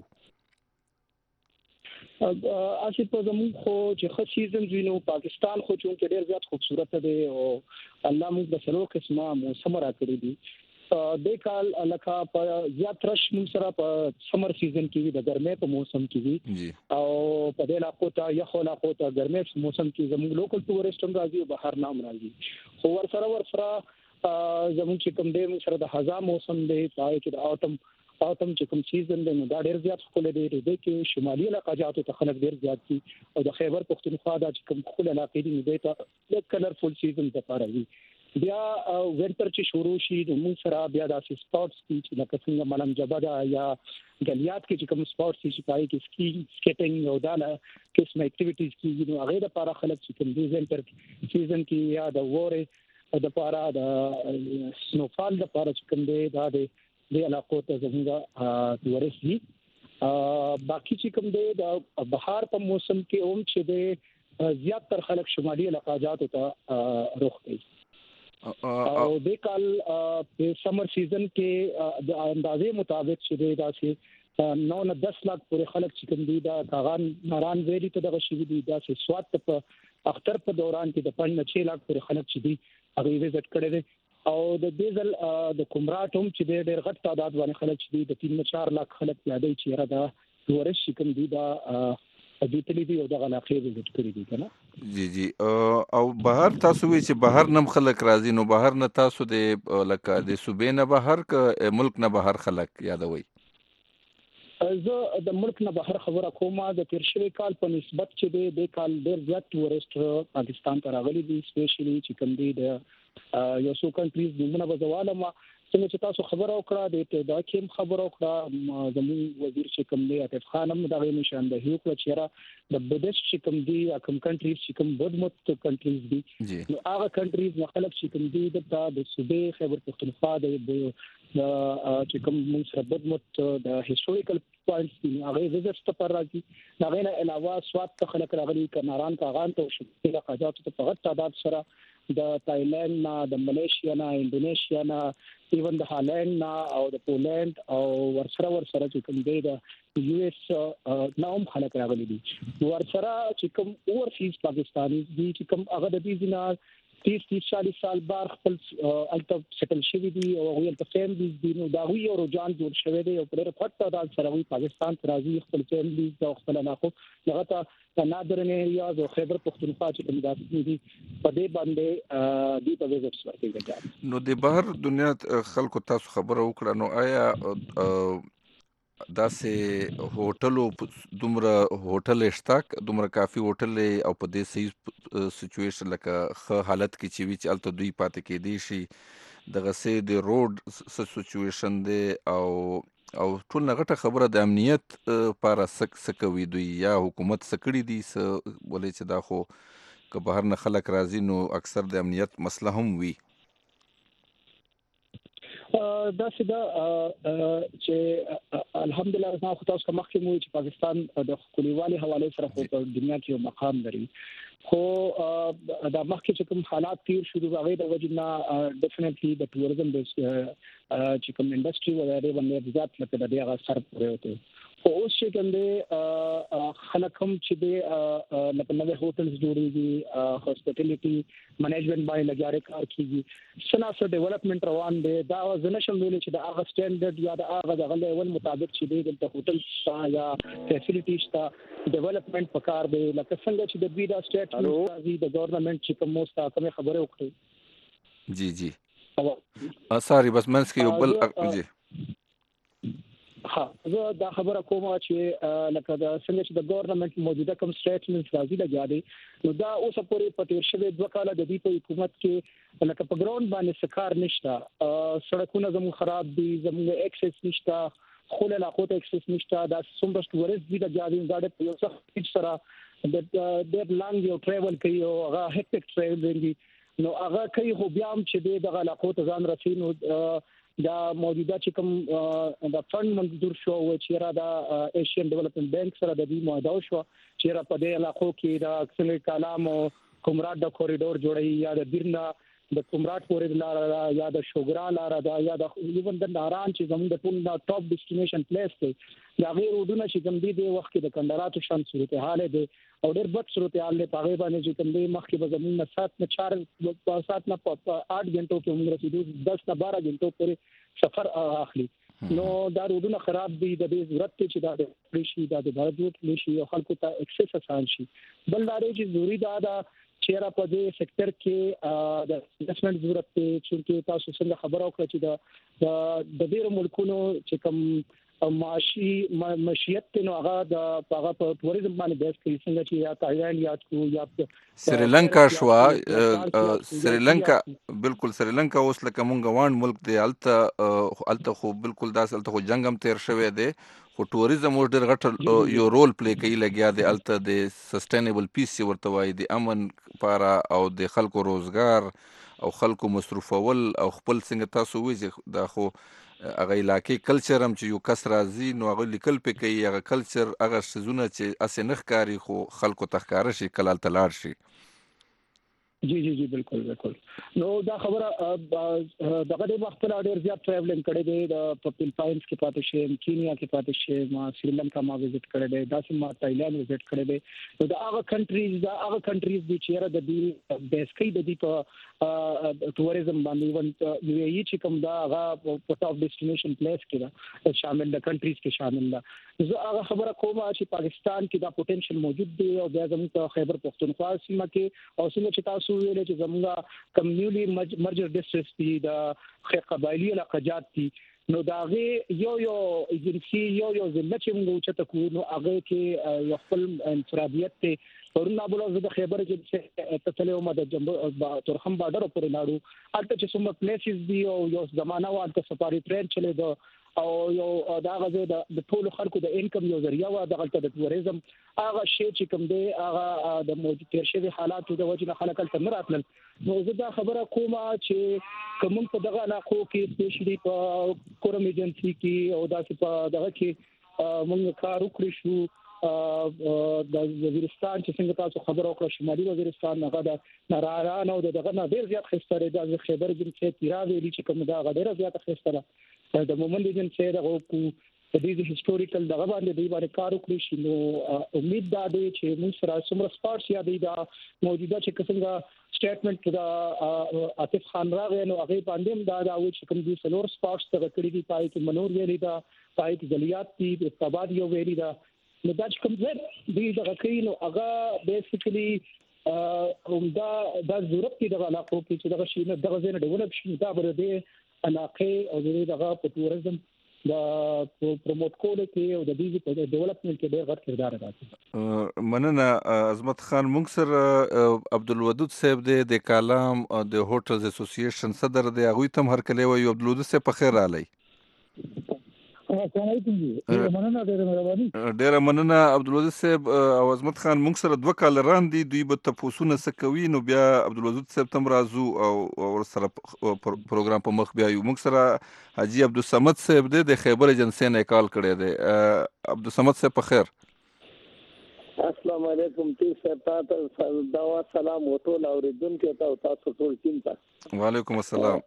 Speaker 9: اسی په زموږ خو چې خو سیزن وینو پاکستان خو چې ډیر زیات خوبصورت دی او الله موږ د سلو قسمه موسم را کړی دی. د کال لکه په زیات رش موږ سره په سمر سیزن کې د ګرمۍ په موسم کې وي او په دې علاقو ته یا خو علاقو ته ګرمۍ په موسم کې زموږ لوکل ټورست هم راځي او بهر نام راځي خو ور سره ور سره زموږ چې کوم دی موږ سره د خزان موسم دی پای کې د اټم اټم چې کوم سیزن دی نو دا ډیر زیات خپل دی د کې شمالي علاقات ته خلک ډیر زیات دي او د خیبر پختونخوا د چې کوم خپل علاقې دي نو دی ته د کلرفل سیزن ته پاره وي. بیا وینټر چې شروع شي نو موږ سره بیا د سپورتس چې لکه څنګه ملنګ جبدا یا ګلیات کې چې کوم سپورتس چې پای کې سکی سکیټینګ او دا قسم اکټیویټیز کې نو هغه د لپاره خلک چې کوم دی وینټر سیزن کې یا د وره د لپاره د سنوفال د لپاره چې کوم دی دا د علاقو ته زموږه ورسي باقي چې کوم دی د بهار په موسم کې هم چې دی زیات تر خلک شمالي علاقات ته رخ کوي او د کال په سمر سیزن کې د اندازې مطابق چې دا چې نو نه دس لک پورې خلک چې کوم دي دا کاغان ناران ویلي ته دغه شي دي دا چې سوات په اختر په دوران کې د پنځه نه چھ لک پورې خلک چې دي هغه وزټ کړي دي او د دیزل د کومراټ هم چې ډېر غټ تعداد باندې خلک چې دي د تین نه چار لک خلک پیاده چې را دا ورش چې کوم دي دا د تلې دی او د علاقې وزټ کړی دي کنه.
Speaker 5: جی جی او بهر تاسو وی چې بهر نم خلک راځي نو بهر نه تاسو د لکه د صوبې نه بهر ک ملک نه بهر خلک یادوي؟
Speaker 9: زه د ملک نه بهر خبره کوم د تیر شوی کال په نسبت چې دی د کال ډیر زیات ټورست پاکستان ته راغلي دي سپیشلی چې کوم دی د یو څو کنټریز نمونه بزواله ما څنګه چې تاسو خبر او کړه د ابتدا کې خبر او کړه زموږ وزیر چې کوم دی عاطف خان هم دا غي نشاندهي وکړه چې را د بدش چې کوم دی کوم کنټریز چې کوم بدمت کنټریز دي نو هغه کنټریز نه خلک چې کوم دی د د صوبې خیبر پختونخوا د چې کوم موږ سره بدمت د هیستوریکل پوینټس دي هغه وزټ ته پر راځي دا غي نه علاوه سواد ته خلک راغلي کناران کاغان ته شي د قاضات ته په غټ تعداد سره د تایلند نه د ملیشیا نه انډونیشیا نه ایون د هالند نه او د پولند او ورسره ورسره چې کوم دی د یو اس نوم خلک راغلي دي ورسره چې کوم اورسیز پاکستاني دي چې کوم هغه د دې نه تیس تیس چالیس سال بار خپل الته سیټل شوی دي او هغه په فیملیز دي نو دا وی او رجحان جوړ شوی دی او په ډېر پټ تعداد سره وی پاکستان ته راځي خپل فیملیز او خپل علاقو هغه ته نادرن ایریاز او خیبر پختونخوا چې کوم داسې دي په دې باندې دی په وزټس ورکړي.
Speaker 5: نو د بهر دنیا خلکو تاسو خبره وکړه نو آیا داسې هوټلو دومره هوټل اشتاک دومره کافي هوټل او په دې صحیح سچويشن لکه خ حالت کې چې وی چې الته دوی پاتې کې دي شي دغه سه د روډ سچويشن دی او او ټول نه غټه خبره د امنیت لپاره څه څه کوي دوی یا حکومت څه کړي دي څه ولې چې دا خو که بهر نه خلک راځي نو اکثر د امنیت مسله هم وي.
Speaker 9: دا څه دا چې الحمدلله ما خو تاسو کوم مخکې مو چې پاکستان د خپلوالي حواله سره په دنیا کې یو مقام لري خو دا مخکې چې کوم حالات تیر شو د هغه د وجنه ډیفینټلی د ټوریزم د چې کوم انډستری وغیرہ باندې زیات لکه د هغه اثر پرې وته خو اوس چې کوم خلک هم چې د لکه نوې هوټلز جوړېږي هاسپټیلیټي منیجمنت باندې لګیاري کار کیږي سناسو ډیولپمنٹ روان دی دا ځنه شم ویل چې د هغه سټانډرډ یا د هغه د لیول مطابق چې د هوټل شته یا فیسیلیټي شته ډیولپمنٹ پکار دی لکه څنګه چې د بي دا سټیټ راځي د ګورنمنت چې کوم مستا کوم خبره وکړي.
Speaker 5: جی جی ا ساري بس منس کې یو بل جی
Speaker 9: ها زه دا خبره کوم چې لکه دا څنګه چې د ګورنمنت موجوده کوم سټیټمنټ راځي لګیا دي نو دا اوس پورې پټیر شوی دوه کاله د دې په حکومت کې لکه په ګراوند باندې سکار نشته سړکونه زموږ خراب دي زموږ اکسس نشته خو له لاقوت اکسس نشته دا څومره ټورست دي د جادي غاډه په یو څه سره د ډېر لانګ یو ټریول کوي او هغه هکټیک ټریول دی نو هغه کوي خو بیا هم چې د لاقوت ځان رسي نو دا موجوده چې کوم د فند منظور شو او چې را د ایشین ډیولپمنٹ بانک سره د دې معاهده شو چې را په دې علاقو کې د اکثر کلام او کومراد د کوریډور جوړي یا د بیرنا د کومراد پورې لار یا د شوګرا لار دا یا د ایون د ناران چې زموږ د ټول د ټاپ ډیسټینیشن پلیس دی دا غیر ودونه چې کوم دي د وخت د کندراتو شان صورتحال دی او ډېر بد صورتحال دی هغه باندې چې کوم دي مخکې به زموږ نه سات نه چار سات نه آठ غنټو کې موږ رسیدو دس نه بارہ غنټو پورې سفر اخلي نو دا رودونه خراب دي د دې ضرورت چې دا د پریشي دا د بارجوت لشي او خلکو ته اکسس آسان شي بل دا چې ضروری دا دا چیرې په دې سېکټر کې د انویسټمنټ ضرورت دی چې تاسو څنګه خبر او کړئ چې د د ډېر ملکونو چې کوم معاشي معیشت نو هغه د هغه په ټوریزم باندې بیس کوي څنګه چې یا تایلند یا کو یا
Speaker 5: سریلانکا شو سریلانکا بالکل سریلانکا اوس لکه مونږ وان ملک دی الته الته خو بالکل داس الته خو جنگ هم تیر شوی دی خو ټوریزم اوس ډېر غټ یو رول پلی کوي لګیا دی الته د سسټینیبل پیس ورته وایي د امن لپاره او د خلکو روزګار او خلکو مصرفول او خپل څنګه تاسو وایي دا خو هغه علاقې کلچر هم چې یو کس راځي نو هغه لیکل پې کوي هغه کلچر هغه څیزونه چې اسې نه ښکاري خو خلکو ته ښکاره شي کله هلته لاړ شي.
Speaker 9: جی جی جی بالکل بالکل نو دا خبره دغه د وخت لا ډیر زیات ټریولینګ کړی دی د فلپاینز کې پاتې شي کینیا کې پاتې شي ما سریلانکا ما وزټ کړی دی دا سم ما تایلند وزټ کړی دی نو دا هغه کنټریز دا هغه کنټریز دي چې را د دې بیس کې د دې په ټوریزم باندې ون یو ای چې کوم دا هغه په ټاپ ډیسټینیشن پلیس کې دا شامل د کنټریز کې شامل ده زه هغه خبره کوم چې پاکستان کې دا پوتنشل موجود دی او بیا زموږ خیبر پختونخوا سیمه کې او څنګه چې تاسو ویل چې زموږه کمیونټي مرجر ډیسټرکټس دي د قبایلی علاقات دي نو دا غي یو یو ایجنسی یو یو ځل چې موږ چې تکو نو هغه کې یو خپل انفرادیت ته ورنه بوله د خیبر کې تسلو مده جنب ترخم بارډر پورې لاړو البته چې څومره پلیسز دي او یو زمانہ وانت سفاری ټرین چلے دو او یو دا غزه د ټول خلکو د انکم یو ذریعہ و د غلطه د ټوریزم هغه شی چې کوم دی هغه د موجود تیر شوی حالات د وجه نه خلک تل نه راتل نو زه دا خبره کوم چې کوم په دغه علاقو کې سپیشلی په کورم ایجنسی کې او داسې په دغه کې موږ کار وکړو شو د وزیرستان چې څنګه تاسو خبر او کړ شمالي وزیرستان هغه د ناراران او دغه نه ډیر زیات خستره د خیبر جنسي تیرا ویلي چې کوم دا غډره زیات خستره د مومن دي جنسي دغه کو د دې هیستوریکل دغه باندې دی باندې کار وکړي شي نو امید دا دی چې موږ سره څومره سپارټس یا دی دا موجوده چې څنګه سټیټمنټ دا عاطف خان راغی نو هغه باندې دا دا و چې کوم دي سلور سپارټس ته کړی دی پای کې منور ویلی دا پای کې جلیات دي په تباد یو ویلی دا نو دا چې کوم ځای دی دغه کوي نو هغه بیسیکلی همدا د ضرورت کې د علاقو کې چې دغه شي نه دغه ځای نه ډیولپ شي دا بر دې علاقې او دغه په ټوریزم د پروموټ کول کې او د دې په ډیولپمنٹ کې ډېر غټ کردار ادا کوي.
Speaker 5: مننه عظمت خان مونږ سره عبدالودود صاحب دی د کالام د هوټلز اسوسییشن صدر دی هغوی ته هم هرکلی وایو. عبدالودود صاحب په خیر راغلی.
Speaker 11: السلام علیکم جی ډیره مننه ډیره مهرباني
Speaker 5: ډیره مننه عبدالودود صاحب او عظمت خان موږ سره دوه کال وړاندې دوی به تپوسونه څه کوي نو بیا عبدالودود صاحب تم راځو او ور سره پروګرام په مخ بیایو. موږ سره حاجی عبدالصمد صاحب دی د خیبر ایجنسی نه کال کړی دی. عبدالصمد صاحب په خیر.
Speaker 12: السلام علیکم تی ستا دعوا سلام وټول اوریدونکو ته او تاسو ټول ټیم ته.
Speaker 5: وعلیکم السلام.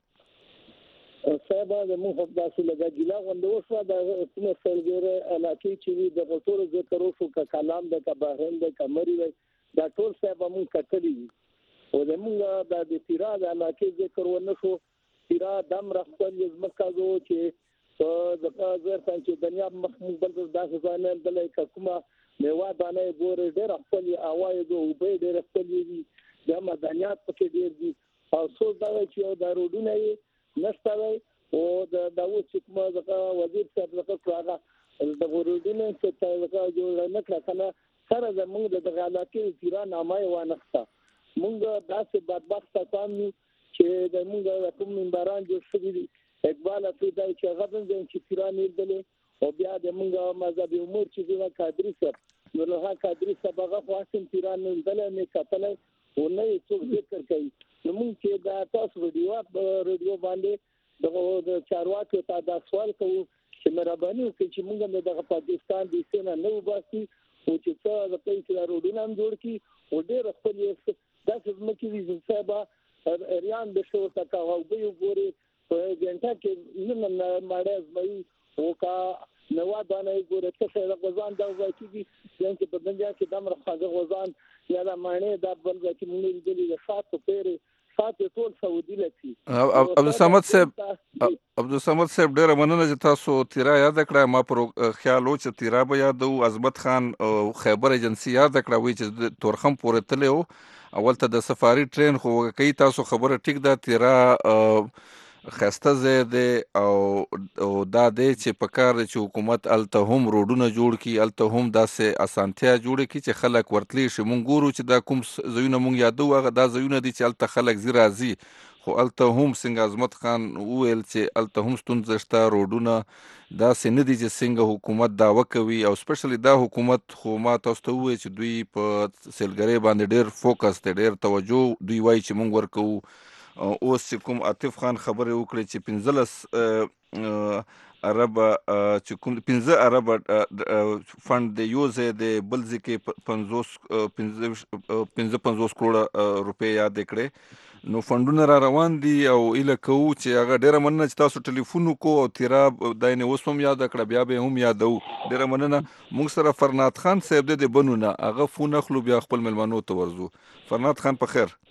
Speaker 12: صاحب د مو په داسې لګا ګیلا غونډه وشو د کومه سرګره علاقې چې وي د غوټورو ذکر وشو ک کلام د کباهل د کمري دا ټول صاحب مو کتلی او د موږ د تیرا د علاقې ذکر ونه شو. تیرا دم رخصل زمکا زو چې د زر څنګه دنیا مخمل بل داسې ځانل د لای کومه میوا باندې ګور ډېر خپل اوای دو وبې ډېر خپل دي د مدنيات پکې ډېر دي او څو دا چې دا روډونه نشته وي او د داوود چې کومه د وزیر صاحب څخه کړه د ورودینه چې تاسو جوړ نه کړه کنه سره د موږ د علاقې تیران امای وانخته موږ داسې بدبخت تام چې د موږ کوم منبران جوړ شوي دي اقبال افریدای چې غوښتل دي چې تیران یې او بیا د موږ مذهبي امور چې د قادری صاحب نو له قادری صاحب هغه خاصم تیران نه دل نه کتل او نه څه ذکر کوي. نو موږ چې دا تاسو ویډیو ریډیو باندې د چارواکو ته دا سوال کوو چې مهرباني وکړئ چې موږ د پاکستان د سیمه نه وباسي او چې څه د پیسې روډونه هم جوړ کړي او ډېر خپل داسې ځمکې دي صاحب اریان د شو تا کاوه یو ګوري په ګنټه کې نن ماړه زمي او کا نوا باندې ګوره څه د غزان دا وایي چې چې په دنیا کې د امر خاطر غزان یا د معنی دا بل چې موږ دې د شاتو پیری شاتو ټول سعودي لسی.
Speaker 5: عبدالصمد صاحب عبدالصمد صاحب ډیره مننه چې تاسو تیرا یاد کړه. ما پر خیال و چې تیرا به یادو عظمت خان خیبر ایجنسی یاد کړه وی چې تورخم پورې تلو اول ته د سفاری ټرین خو کوي تاسو خبره ټیک ده تیرا خسته زید او او دا دی چې په کار چې حکومت الته هم روډونه جوړ کی الته هم داسې اسانتیا جوړ کی چې خلک ورتلی شي. مونږ ګورو چې دا کوم زوینه مونږ یادو هغه دا زوینه دي چې الته خلک زی راځي خو الته هم څنګه عظمت خان وویل چې الته هم ستونزه شته روډونه داسې نه دي چې څنګه حکومت دعوه کوي او سپیشلی دا حکومت خو ما تاسو ته وویل چې دوی په سیلګرۍ باندې ډېر فوکس دی ډېر توجه دوی وایي چې مونږ ورکوو. اوس چې کوم عاطف خان خبرې وکړي چې پنځلس عرب چې کوم پنځه عرب فند د یو ځای د بل ځای کې پنځوس پنځه پنځوس کروڑه روپۍ یاد کړې نو فندونه را روان دي او ایله کوو چې هغه ډېره مننه چې تاسو ټلیفون وکړو او تیرا دا یې اوس هم یاد کړه بیا به هم یادو. ډېره مننه. موږ سره فرناد خان صاحب دی د بنونه هغه فون اخلو بیا خپل ملمنو ته ورځو. فرناد خان په خیر.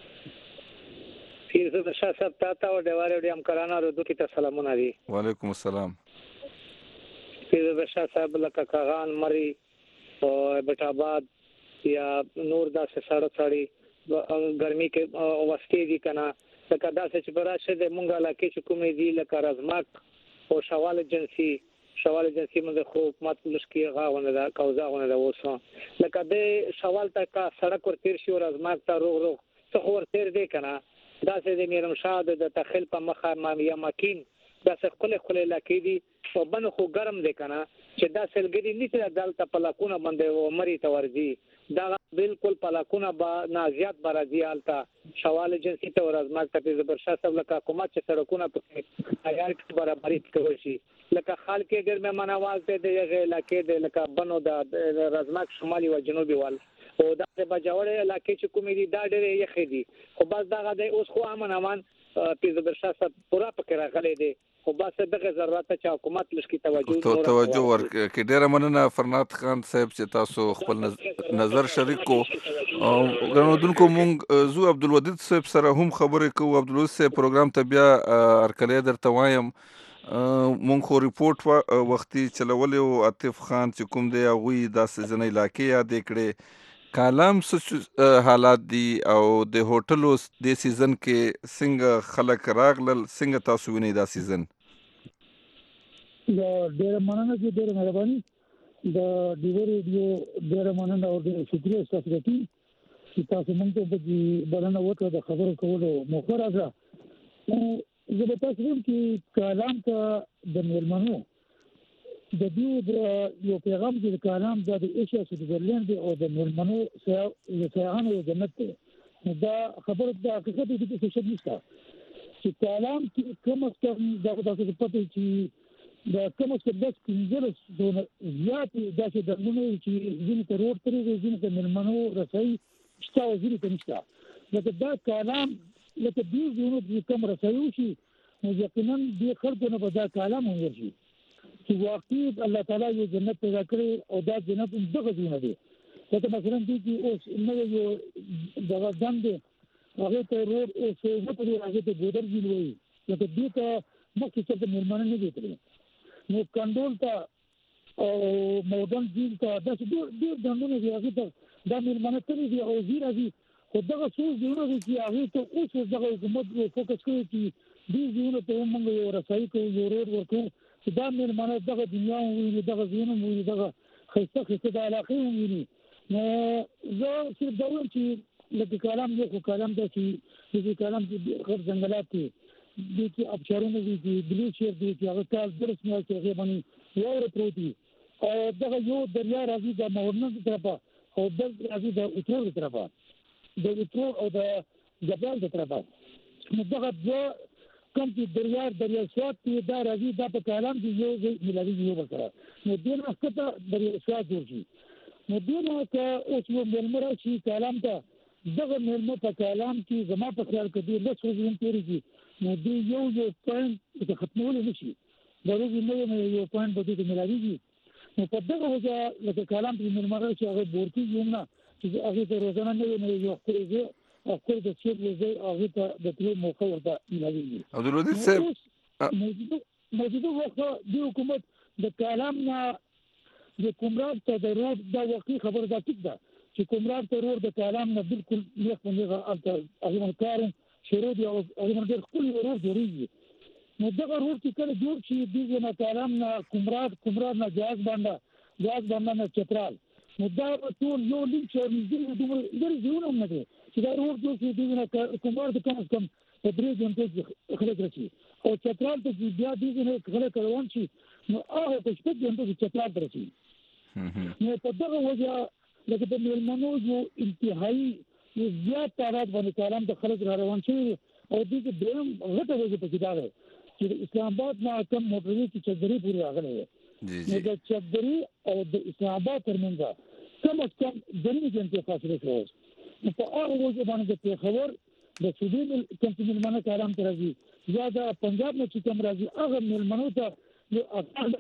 Speaker 9: پیر زه د شاه صاحب تاته او ډیواره ډیم کرانا ردو کې ته سلامونه دي.
Speaker 5: وعلیکم السلام.
Speaker 9: پیر زه د شاه صاحب لکه کاغان مری او بټ آباد یا نور داسې ساړه ساړي ګرمي کې وسته دي کنه لکه داسې چې براشه د مونږه علاقې چې کومې دي لکه رزمک او شوال جنسي شوال جنسي موږ خو حکومت لشکي غاونه دا کوزاونه دا وسو لکه د شوال ته کا سړک ور تیر شي او رزمک ته روغ روغ څه ور تیر دی کنه داسې د میرم شاه د تخیل په مخه ما یا ماکین داسې خپل خپل علاقې دي او بن خو ګرم دی کنه چې دا سلګری نشي دالته پلاکونه باندې و مری ته ورځي دا بالکل پلاکونه با نازیات برازي الته شوال جنسي ته ورزمک ته زبرشاه صاحب لکه حکومت چې سړکونه په عیار کې برابرۍ کوي شي لکه خال کې ګر مهمان आवाज ته د علاقې د لکه بنو د رزمک شمالي او جنوبي وال او دا د بجاوړ علاقې چې کومې دي دا ډېر یخې دي خو بس دا غږی اوس خو امن امان پیزو برشا صاحب پورا پکې راغلي دي خو بس دغه ضرورت چې حکومت لشکي توجه
Speaker 5: توجه ورکړي. ډېره مننه فرناد خان صاحب چې تاسو خپل نظر شریک کو او غنودونکو مونږ زو عبدالودود صاحب سره هم خبرې کوو. عبدالودود صاحب پروګرام ته بیا ارکلې درته وایم مونږ خو ریپورت وختي چلولې او عاطف خان چې کوم دی هغوی داسې ځینې علاقې یادې کړې کالام څه حالات دي او د هوټلو د سیزن کې څنګه خلک راغلل څنګه تاسو وینئ دا سیزن؟
Speaker 11: ډېره مننه چې ډېره مهرباني د ډیو ریډیو ډېره مننه او ډېر شکریه ستاسو ته چې تاسو موږ ته د بلنه وکړه د خبرو کولو موقع راکړه. زه به تاسو وایم چې کالام ته د مېلمنو د دې یو پیغام د کلام د ایشیا سویټزرلند او د ملمنو سیاحانو جنت ته دا خبره د حقیقت د څه شي نشته چې کلام کې کوم څه د تاسو په پته چې د کوم څه د سپینځل د زیات د څه د نومو چې ځینې ته روټ پرې ځینې ته ملمنو رسي شته او ځینې ته نشته لکه دا کلام لکه دې ځینو د کوم رسایو شي نو یقینا د خلکو نه به دا کلام ورشي چې واقعي الله تعالی یو جنت پیدا کړی او دا جنت دغه ځای دی لکه مثلا دې چې اوس نو یو دغه دم دی هغه ته روډ او څه په هغه ته ګودر دی وي لکه دې ته مخکې څه مېرمن نه دی کړی نو کندول ته او مودن ځین ته د ډېر ډېر دندونه دی هغه ته دا مېرمن ته دی او زیرا دی خو دغه څو ځایونه دي چې هغه ته اوس دغه حکومت فوکس کوي چې دې ځایونه ته موږ یو رسایي کوو یو روډ ورکوو چې دا مېرمنه دغه دنیا وویني دغه ځایونه وویني دغه ښایسته ښایسته د علاقې وویني نو زه صرف دا وایم چې لکه کلام یو خو کلام دا چې دې کلام کې غیر ځنګلات دي دې کې ابشارونه دي چې ګلیشیر دي چې هغه کال درس نه چې هغه باندې واوره پروت دي او دغه یو دریا راځي د مورنه طرفه او بل راځي د اترو طرفه د اترو او د جبال طرفه نو دغه دوه کوم چې دریا دریا سواد کې دا راځي دا په کلام کې یو ځای ملاري یو وکړه نو دې نه څه دریا سواد جوړي نو دې نه که اوس یو ملمره شي کلام ته دغه ملمه په کلام کې زما په خیال کې دې له څه ځین تیریږي نو دې یو یو پوینټ چې ختمول نشي ضروري نه یو پوینټ به دې ملاري نو په دغه وجه لکه کلام کې ملمره شي هغه ورته یو نه چې هغه ته روزانه نه یو خپل خپل د څیر لږه هغه ته د تلو موقع ورته ملایي
Speaker 5: عبدالودود صاحب
Speaker 11: موجوده موجوده وخت د حکومت د کلام نه د کومراد ته د روډ د واقعي خبره ده ټیک ده چې کومراد ته روډ د کلام نه بالکل یو څنګه هغه کار شروع دی او هغه د خپل روډ جوړیږي نو دغه روډ چې کله جوړ شي د نه کلام نه کومراد کومراد نه جاز باندې جاز باندې نه چترال نو دا ټول یو لینک او نږدې دومره ډېر ژوند نه دي چې دا روډ جوړ شي د کومراد د کوم کم په درې جنټو خلک راشي او چترال ته بیا دې نه خلک روان شي نو هغه په شپږ جنټو کې چترال ته راشي نو په دغه وجه لکه د مېلمنو یو انتهایی زیات تعداد باندې کلام د خلک را روان شي او دې کې دریم غټه وجه په کې دا ده چې اسلام آباد نه کم موټرې چې چدري پورې راغلي نو د چدري او د اسلام آباد ترمنځ کم از کم درې جنټې فاصله شوه نو په هغه وجه باندې د پېښور د سودي کوم چې مېلمانه کلام ته راځي یا د پنجاب نه چې کوم راځي هغه مېلمنو ته یو افغان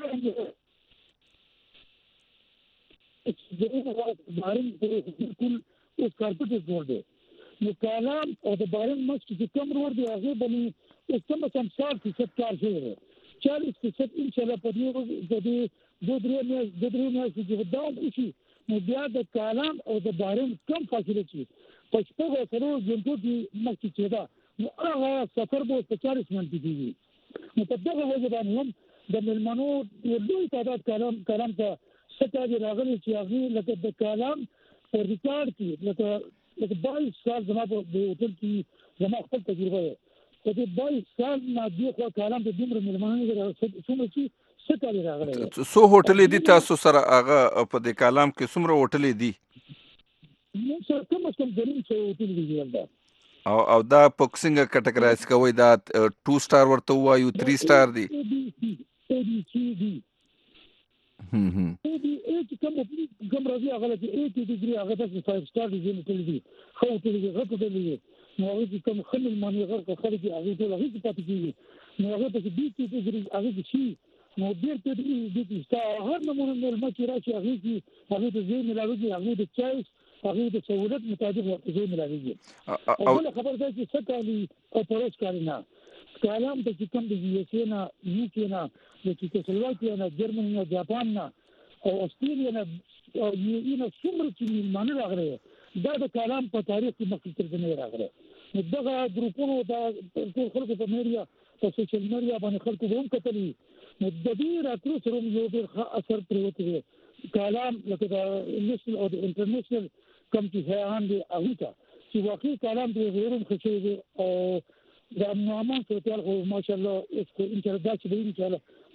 Speaker 11: بارن بالکل اوس کارپټ جوړ دی نو کلام او د بارن مس چې کوم روډ دی هغه باندې اوس کوم څه مثال چې کار شوی دی چالیس فیصد ان شاء الله په دې د دې د درې نه د درې نه چې دا شي نو بیا د کلام او د بارن کم فاصله شي په شپږ سره جنټو کې مخکې کېدا نو هغه سفر به په چالیس منټه کېږي نو په دغه وجه باندې هم د مېلمنو یو لوی تعداد کلام کلام ته ستاسو راغلي چې هغه لکه د کلام په ریکارډ کې لکه لکه بایس سال زما په هوټل کې زما خپل تجربه ده په دې بایس سال نه دی خو کلام د دومره مېلمنو څومره چې ستاسو راغلي
Speaker 5: سو هوټل دي تاسو سره هغه په دې کلام کې څومره هوټل دي
Speaker 11: نو سره کوم څه دریم څه هوټل دي ولدا
Speaker 5: او او دا پوکسنګ کټګرایز کوي دا ټو سٹار ورته وایو تھری سٹار دي
Speaker 11: اے بي سي ډي هم هم اے بي اچ کوم کوم راځي هغه چې اے ډیګري هغه د فایو سٹار دي چې دي خو ته دې غوښته دي نو هغه کوم خلل مانی غره خلک هغه ټول هغه څه پاتې کیږي نو هغه ته دې چې دې هغه شي نو ډېر ته دې دې چې هر نمونه مل مچ راشي هغه چې هغه د زین ملاوي هغه د چایس هغه د سہولت مطابق ورته زین ملاوي او بل خبر ده چې سکالي او پروس کاری نه کلام د کوم د یو اس نه یو کې نه د چیکوسلواکیا نه جرمني نه جاپان نه او استرالیا نه او یو نه څومره چې معنی راغلي دا د کلام په تاریخ کې مخکې تر دې راغلي دغه ګروپونو دا ټول خلکو په میډیا په سوشل میډیا باندې خلکو هم کتلي نو د دې راتلو سره یو ډېر اثر پروت کلام لکه د نېشنل او د انټرنیشنل کوم چې هیان دي هغه چې واقعي کلام د غیرم خشوي او د نومان سوتل خو ماشاءالله اس کو ان شاء الله چې ان شاء الله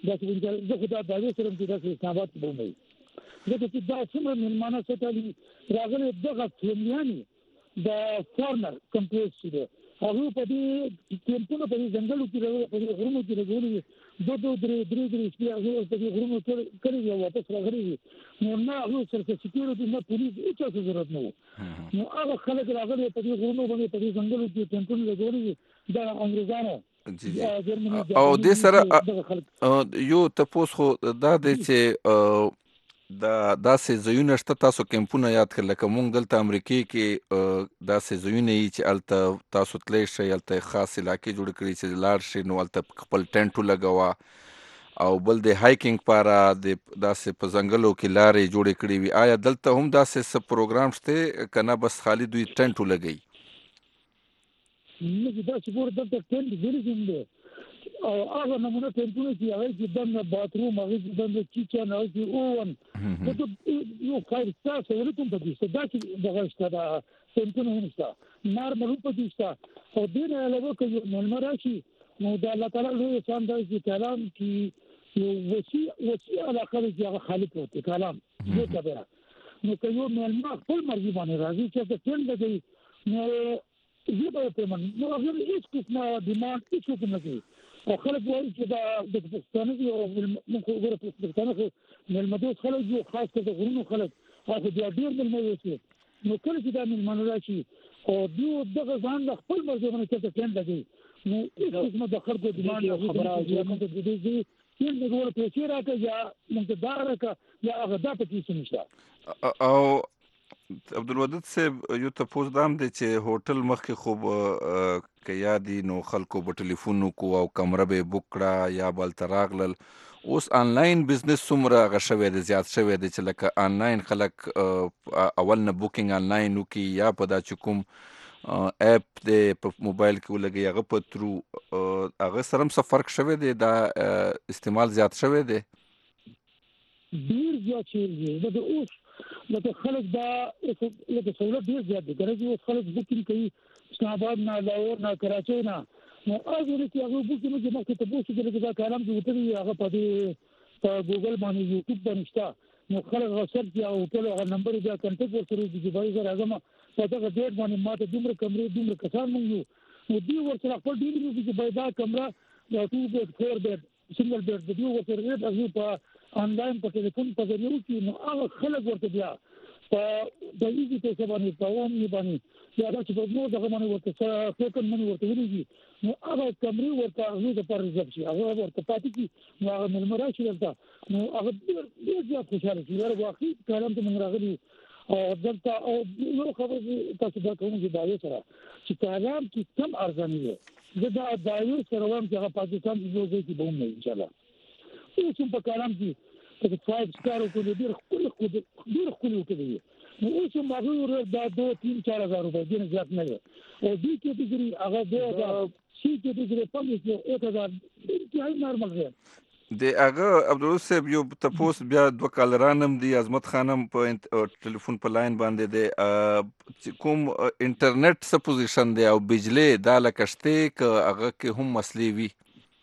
Speaker 11: دا چې زه خو دا دعوی سره چې دا اسلام آباد به ومي ځکه چې دا څومره مېلمانه سټالي راغلي دغه فیملیانې د فارنر کمپلیکس دی هغه په دې کمپونه په دې ځنګلو کې راغلي په دې غرونو کې راغلي دوه دوه درې درې درې شپې هغه په دې غرونو کې کړي او واپس راغلي نو نه هغه سره سکیورټي نه پولیس هیڅ ضرورت نه وو نو هغه خلک راغلي په دې غرونو باندې په دې ځنګلو کې کمپونه راغلي دا انګريزانو
Speaker 5: او دې سره یو تاسو خو دا د چې دا داسې ځایونه شته تاسو کمپونه یاد کړل لکه مونږ دلته امریکای کې داسې ځایونه یې چې الته تاسو تللی شئ الته خاص علاقې جوړ کړي چې لاړ شئ نو الته خپل ټینټ ولګوه او بل د هایکینګ لپاره د داسې په ځنګلو کې لارې جوړې کړې وي آیا دلته هم داسې څه پروګرام شته که نه بس خالي دوی ټینټ ولګوي
Speaker 11: نه دا چې ګوره دلته ټینټ ویلېږم دی او هغه نمونه ټینټونه چې هغه کې دننه باتروم هغه کې دننه کیچن هغه کې اوون دا یو فایو سټار سهولت هم پکې شته دا چې دغه شته دا ټینټونه هم شته نارمل هم پکې شته او دې نه علاوه که یو مېلمه راشي نو د الله تعالی لوی احسان دی چې کلام کې یو وسیع وسیع علاقه دی چې هغه خالي پروت دی کلام دې کبره نو که یو مېلمه خپل مرضي باندې راځي چې ته ټینټ لګوي نو زه به ورته وایم نو هغه هېڅ قسمه ډیمانډ هېڅ کوم نه کوي او خلک وایي چې دا د پښتانه دي او موږ خو ګوره پښتانه خو مېلمهدوست خلک دي خاص کر د غرونو خلک هغه بیا ډېر مېلمه وسي نو کله چې دا مېلمانه راشي او دوی دغه ځان د خپل مرضي باندې چې ټینټ لګوي نو هېڅ قسمه د خلکو ډیمانډ خبره چې موږ د دې ځای ټینټ لګول پیسې راکړه یا موږ دا راکړه یا هغه دا پکې څه نشته
Speaker 5: او عبدالودود صاحب یو تاسو دام دي چې هوټل مخکې خوب که یادي نو خلکو په ټلیفون کو او کمره به بوک کړه یا بل تراغلل اوس آنلاین بزنس څومره غشوي دي زیات شوی دي چې لکه آنلاین خلک اول نه بوکینګ آنلاین وکي یا په دا چکم اپ د په موبایل کې ولګي هغه په ترو هغه سره څه فرق شوی دی دا استعمال زیات شوی دی
Speaker 11: ډیر زیات شوی دی دا اوس لکه خلک دا لکه سہولت ډیر زیات دی ګرځي اوس خلک بوکینګ کوي اسلام آباد نه لاهور نه کراچۍ نه نو هغه لري چې هغه بوکینګ کې مخکې ته بوسي کې دا کلام چې وته هغه په دې په ګوګل باندې یوټیوب باندې شته نو خلک غوښتل چې او ټول هغه نمبر بیا کنټیکټ ورسره دي چې وایي زه راځم په دغه ډیټ باندې ماته دومره کمرې دومره کسان مونږ نو دوی ورسره خپل ډیل کوي چې باید دا کمره د ټو بیډ فور بیډ سنگل بیډ د دوی ورسره ریټ هغه په آنلاین په ټلیفون په ذریعہ کې نو هغه خلک ورته بیا په د ایزي پیسې باندې په ووم باندې یا دا چې په نو دغه باندې ورته ټوکن باندې ورته وريږي نو هغه کمرې ورته هغه د پر ریزرভ شي هغه ورته پاتې کی نو هغه ملمر راشي ورته نو هغه ډېر زیات خوشاله شي ورته واقعي کلام ته موږ راغلي او دلته او یو خبره تاسو دا کوم چې دا سره چې کلام کې کم ارزاني دی دا دایو سره هم چې هغه پاکستان کې یو ځای کې به نه ان شاء الله اوس په کلام کې په فایو سټار کو ډیر خپل خو ډیر خپل وکړي نو اوس هم هغه دا دوه تین چار هزار روپۍ دې زیات نه دی او دې کې دګري هغه دوه شي کې دګري په دې ایک هزار دې نارمل دی
Speaker 5: د هغه عبدالودود صاحب یو تاسو بیا دوه کالرانم دی عظمت خانم په ټلیفون په لاین باندې دی کوم انټرنیټ څه پوزیشن دی او بجلی دا لکشته ک هغه کې هم مسلې وي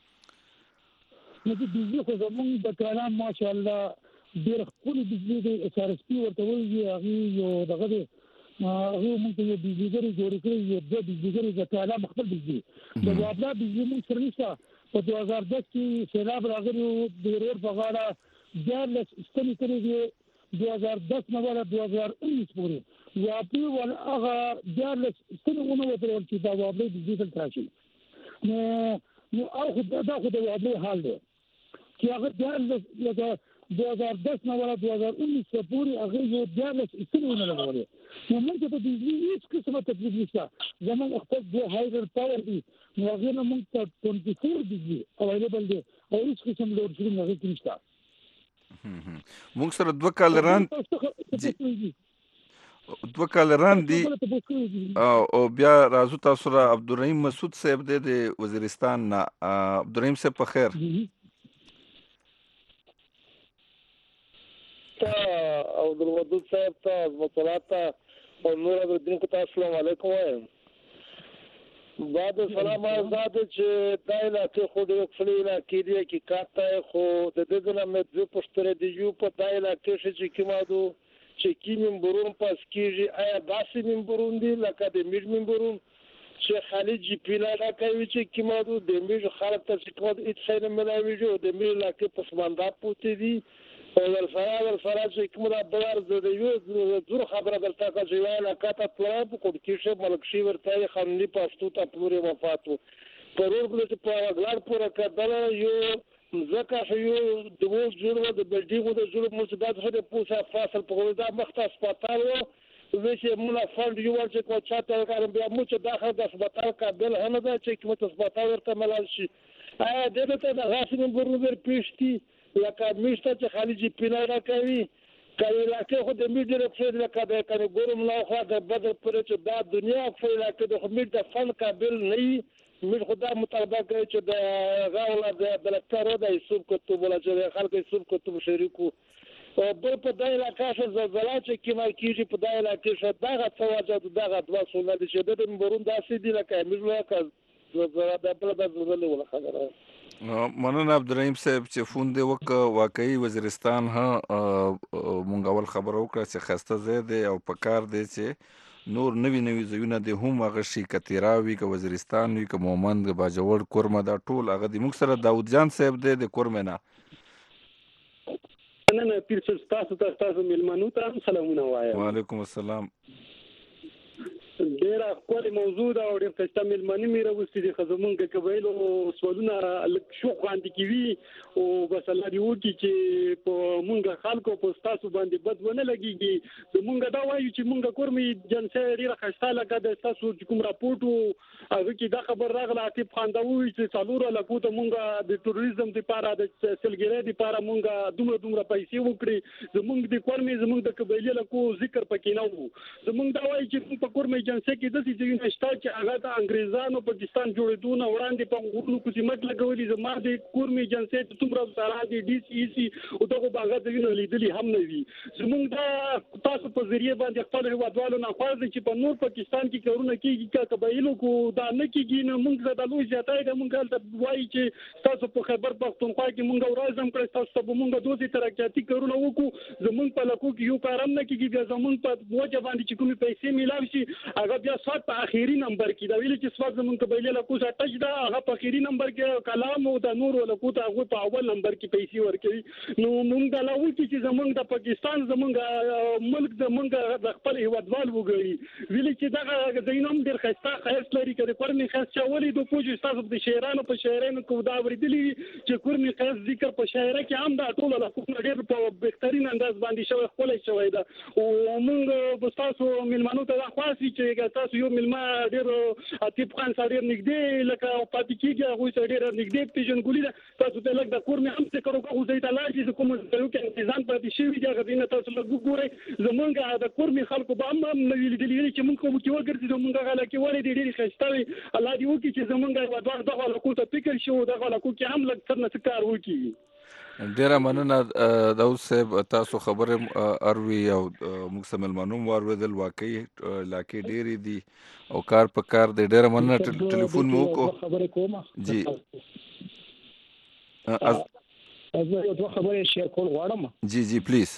Speaker 11: نو د بجلی خو زمونږ د کلام ماشاءالله ډېر ښکلي بجلی دی ایچ آر ایس پي ورته وایي هغې یو دغه دی هغې موږ ته یو بجلیګرې جوړې کړې یو دوه بجلیګرې د کلام خپل بجلی د وابلا بجلی موږ سره نشته په دوه هزار دس کې سیلاب راغلی و د روډ په غاړه دیارلس ستنې کړې دي دوه هزار دس نه والا دوه هزار انیس پورې واپلي ول هغه دیارلس ستنې ونه ودرول چې دا وابلۍ بجلی دلته راشي نو نو هغه دا خو د وابلۍ حال دی چې هغه دیارلس لکه دوه هزار دس نه والا دوه هزار انیس پورې هغه یو دیارلس ستنې ونه لګولې نو موږ ته په بجلي هېڅ قسمه تکلیف نشته زموږ خپل دوه هایډر پاور دي نو هغې نه موږ ته ټوینټي فور بجلي اویلیبل دی او هېڅ قسم لوډ شیډینګ هغې کې نشته
Speaker 5: موږ سره دوه کالران دوه کالران دي او بیا راځو تاسو را عبدالرحیم مسعود صاحب دی د وزیرستان نه عبدالرحیم صاحب په خیر
Speaker 12: عبدالودود صاحب ته مصلات ته او نور حضرتین کو السلام علیکم وایم بعد سلام آزاد چې دا علاقې خو د خپل علاقې دی کې کاته خو د دې نه مې د پښتره دی یو په دا علاقې چې کیمادو چې کیمم برون پاس کیږي آیا داسې مم برون دی لکه د میډ مم برون چې خلیجی پیلاډا کوي چې کیمادو د میډ خلک ته چې کوم هیڅ څه نه ملاوي جو د میډ علاقې په سماندا پوتې دي او الفراد الفراد چې کومه بلار د یو زور خبره دلته کوي ویل کاته طلب کو کیشه ملکشي ورته خاني پښتو ته پوره وفاتو پرور بل په غلار پوره کډل یو زکه یو د وو جوړو د بلډینګو د جوړو مسدات هدا پوسه فاصل په ودا مختص پاتاو ویسه مولا فند یو ورته کو چاته کارم بیا مو چې داخله د هسپتال کابل هم ده چې کومه هسپتال ورته ملال شي آیا دغه د غاسم برنوبر پیشتي لکه میشته چې خلیجی پیلاډا کوي کوي لکه خو د میډیا په لکه د کنه ګورم نو خو د بدر پر چې دا دنیا په لکه د خمیر د فن قابل نه مې خدا مطالبه کوي چې د غاوله د بلکارو د یوسف کتب ولا چې خلک یوسف کتب شریکو او بل په دای علاقې څخه زلزلہ چې کیما کیږي په دای علاقې څخه دغه تواجد دغه دوا سونه د شدت برون داسې دي لکه موږ لکه زلزلہ د بل د زلزلې ولا خبره
Speaker 5: مننه عبدالرحیم صاحب چې فون دی وک واقعي وزیرستان ها مونږ اول خبرو کړه چې خسته زه دی او پکار دی چې نور نوی نوی زوینه دی هم هغه شي کتیراوي ک وزیرستان وی ک مومند باجوړ کورمه دا ټول هغه د موږ سره داود جان صاحب دی د کورمه نه
Speaker 13: نه نه پیر څه تاسو ته تاسو ملمنو ته سلامونه وایم
Speaker 5: وعلیکم السلام
Speaker 13: ډیره کومه موضوع دا او ډیره څه ملمنې مې راوستي دي خزمونګه کبایلو سوالونه لک شو باندې کیوي او بس الله دې وکړي چې په مونږه خلکو په تاسو باندې بد ونه لګيږي زمونږ دا وایي چې مونږ کورمي جنسه ډیره خسته لګا د تاسو کوم راپورټو هغه کې دا خبر راغله چې خاندوي چې څلور لکوته مونږه د ټوریزم لپاره د سلګری لپاره مونږه دومره دومره پیسې وکړي زمونږ د کورمي زمونږ د قبایلی لکو ذکر پکې نه وو زمونږ دا وایي چې په کورمي جنسه کې د دې نشتا چې هغه د انګريزانو پاکستان جوړېدونه وړاندې په غوړو کې سمټ لګولې زما د کورمي جنسه ته تومره سره د ډي سي سي او دغه باغ د وینو لیدلې هم نه وي زمونږ دا تاسو په ذریعہ باندې خپل هیوادوالو نه خواږه چې په نور پاکستان کې کارونه کیږي چې قبایلو کو دا نه کیږي نو موږ د لوی زیاتای د موږ ته وایي چې تاسو په خیبر پختونخوا کې موږ ورازم کړی تاسو ته موږ دوه ترقیاتي کارونه وکړو زمونږ په لکو کې یو کارم نه کیږي بیا زمونږ په وجه باندې چې کومې پیسې میلاوي شي هغه بیا سات په اخیری نمبر کې دا ویل چې سواد زمونږ قبایله لکو ټچ دا هغه په اخیری نمبر کې کلام او د نور لکو ته هغه په اول نمبر کې پیسې ورکوي نو موږ دا لوي چې زمونږ د پاکستان زمونږ ملک زمونږ د خپل هیوادوال وګړي ویل چې دا زینوم ډیر خسته خیس لري کړي پرمي خاص چولې د پوجي تاسو د شاعرانو په شاعرانو کو دا ورېدلې چې کورمي خاص ذکر په شاعره کې هم دا ټول لکو ډیر په بهترین انداز باندې شوی خپل شوی دا او موږ تاسو ملمنو ته خاصي چې تاسو یو ملما ډیر اتیب خان سره نږدې لکه پاتې کیږي هغه سره ډیر نږدې پیژنګولې ده تاسو ته لکه د کورمي هم څه کارو کوو زه ته لارې کوم یو کې انتظام پاتې شي وي هغه دینه تاسو لږ ګورئ زمونږ د کورمي خلکو به هم نو ویل دي چې موږ کوم کې وګرځي زمونږ غلا کې ولې ډېری خستوي الله دې وکړي چې زمونږ ودوار دغه لکو ته فکر شو دغه لکو کې هم لږ څه نه کار وکړي
Speaker 5: ډیره مننه داود صاحب تاسو خبره اروي او موږ سمل منوم واردل واقعي علاقې ډېری دي او کار په کار دی ډیره مننه ټلیفون مو کو
Speaker 9: خبره کوم
Speaker 5: جی
Speaker 9: از یو دوه خبرې شیر کول غواړم
Speaker 5: جی جی پلیز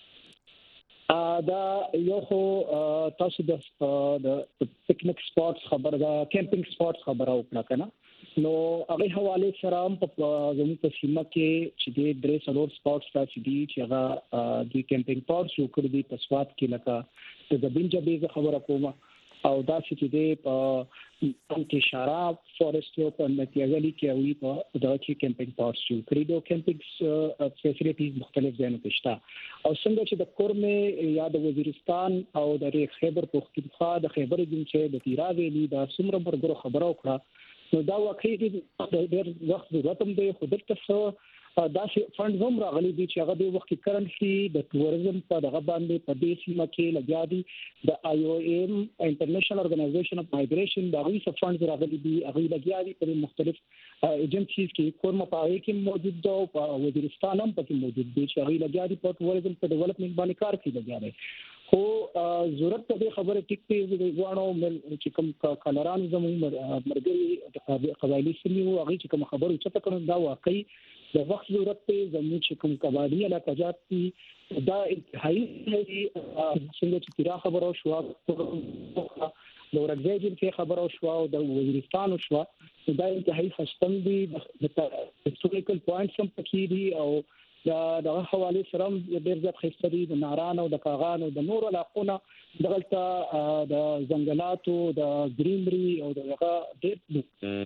Speaker 9: دا یو خو تاسو د پکنیک سپاټس خبره دا کیمپینګ سپاټس خبره وکړه کنه نو هغه حواله سره هم په زموږ په سیمه کې چې د درې څلور سپاټس تاسو دي چې هغه د کیمپینګ پارټس جوړ کړی دي په سواد کې لکه د بنجبې خبره کوم او دا چې د په کې شراب فورست یو په نتیجه کې وي په دا چې کیمپینګ پارټس جوړ کړی دي کیمپینګ فیسیلیټیز مختلف ځایونو کې شته او څنګه چې د کورمه یا د وزیرستان او د خیبر پختونخوا د خیبر جنسه د تیراویلی د سمره برګرو خبرو کړه نو دا واقعي د ډېر وخت ضرورت هم دی خو دلته څه دا چې فند هم راغلي دي چې هغه د وخت کرنسي د ټوریزم په دغه باندې په دې سیمه کې لګیا دي د آی او ایم انټرنیشنل اورګنایزیشن اف مایګریشن دا غوي څه فند راغلي دي هغه لګیا دي په مختلف ایجنسیز کې کورمه پاره کې موجود دي او په وزیرستان هم پکې موجود دي چې هغه لګیا دي په ټوریزم په ډیولپمنٹ باندې کار کوي لګیا دي خو ضرورت ته خبره ټیک دی د ځوانو مل چې کوم کلران زموږ مرګري قبایلی سیمې وو هغه چې کوم خبرو چې تکړه دا واقعي د وخت ضرورت ته زموږ چې کوم قبایلی علاقات دي دا انتهایی دی څنګه چې تیرا خبرو شو د ورځې چې خبرو شو او د وزیرستان شو دا انتهایی خستم دي د هیستوریکل پوینټس هم پکې دي او دا د حواله سره ډېر ځات خسته دي د ناران او د کاغان او د نور علاقونو دغلته د ځنګلاتو د ګرینري او دغه ډېر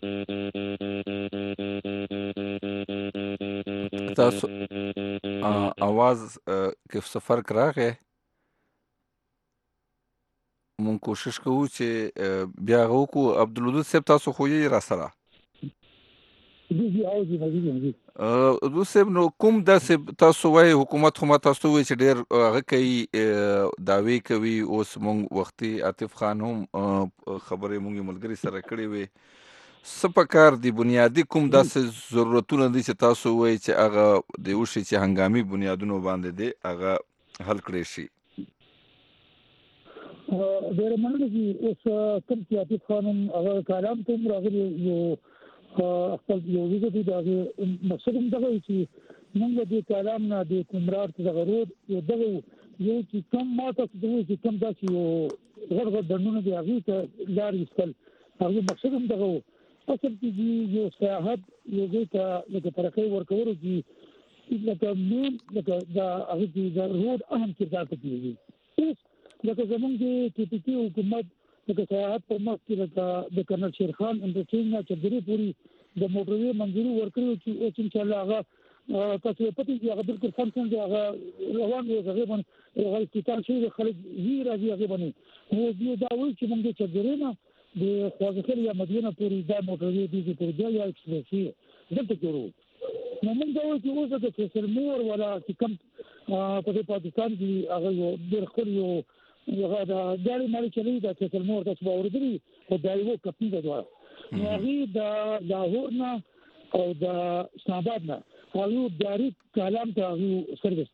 Speaker 5: تاسو आवाज کې سفر کراغه مون کوشش کوو چې بیا غوکو عبدالودود صاحب تاسو خو یې را سره
Speaker 11: دي دي او دي دي
Speaker 5: ا دوسه نو کوم د تاسو وای حکومت خو ما تاسو وای چې ډېر هغه کوي داوی کوي اوس مونږ وختي عاطف خان هم خبرې مونږ ملګری سره کړې وي سپکار دی بنیادی کوم داسې ضرورتونه دي چې تاسو وای چې هغه د وشي چې هنګامي بنیادونو باندې دي هغه حل کړی شي
Speaker 11: ډېر مننه چې اوس کوم چې عاطف خان هغه کلام ته راغلی یو خپل یو ویډیو دی دا مقصد هم دا دی چې موږ د کلام نه د کومرار ته غرور یو دغه یو چې کوم ماته د چې کوم داسې یو غړ غړ دنونه دی هغه ته لار وستل هغه مقصد هم دغه اصل کې یو سیاحت یو ځای لکه ترقی ورکول چې لکه مين لکه دا هغه د روډ اهم کردار کوي اوس لکه زمونږ د ټي پی پی حکومت د سیاحت په مخ کې د کرنل شیر خان انډرټینګ نه چې پوری د موټروي منځري ورکړي چې اوس ان شاء الله هغه تاسو په دې کې هغه بالکل فنکشن دی هغه روان دی هغه باندې هغه سپیټال شي خلک وی راځي هغه باندې هو دې دا وایي چې موږ چې ګرینه د خواږه یا مدینه پوری د موټروي دي چې پر یا ایکسپریسي دلته کېرو نو موږ دا وایو چې اوس د فیصل مور ولا چې کوم په پاکستان کې هغه یو ډېر خوري هغه دا ډېر مالي چلی دا چې مور تاسو باورېدلی او دا یو کپی دا نو هغه د لاهور نه او د اسلام آباد نه هغه ډایرکټ کلام ته هغه سرویس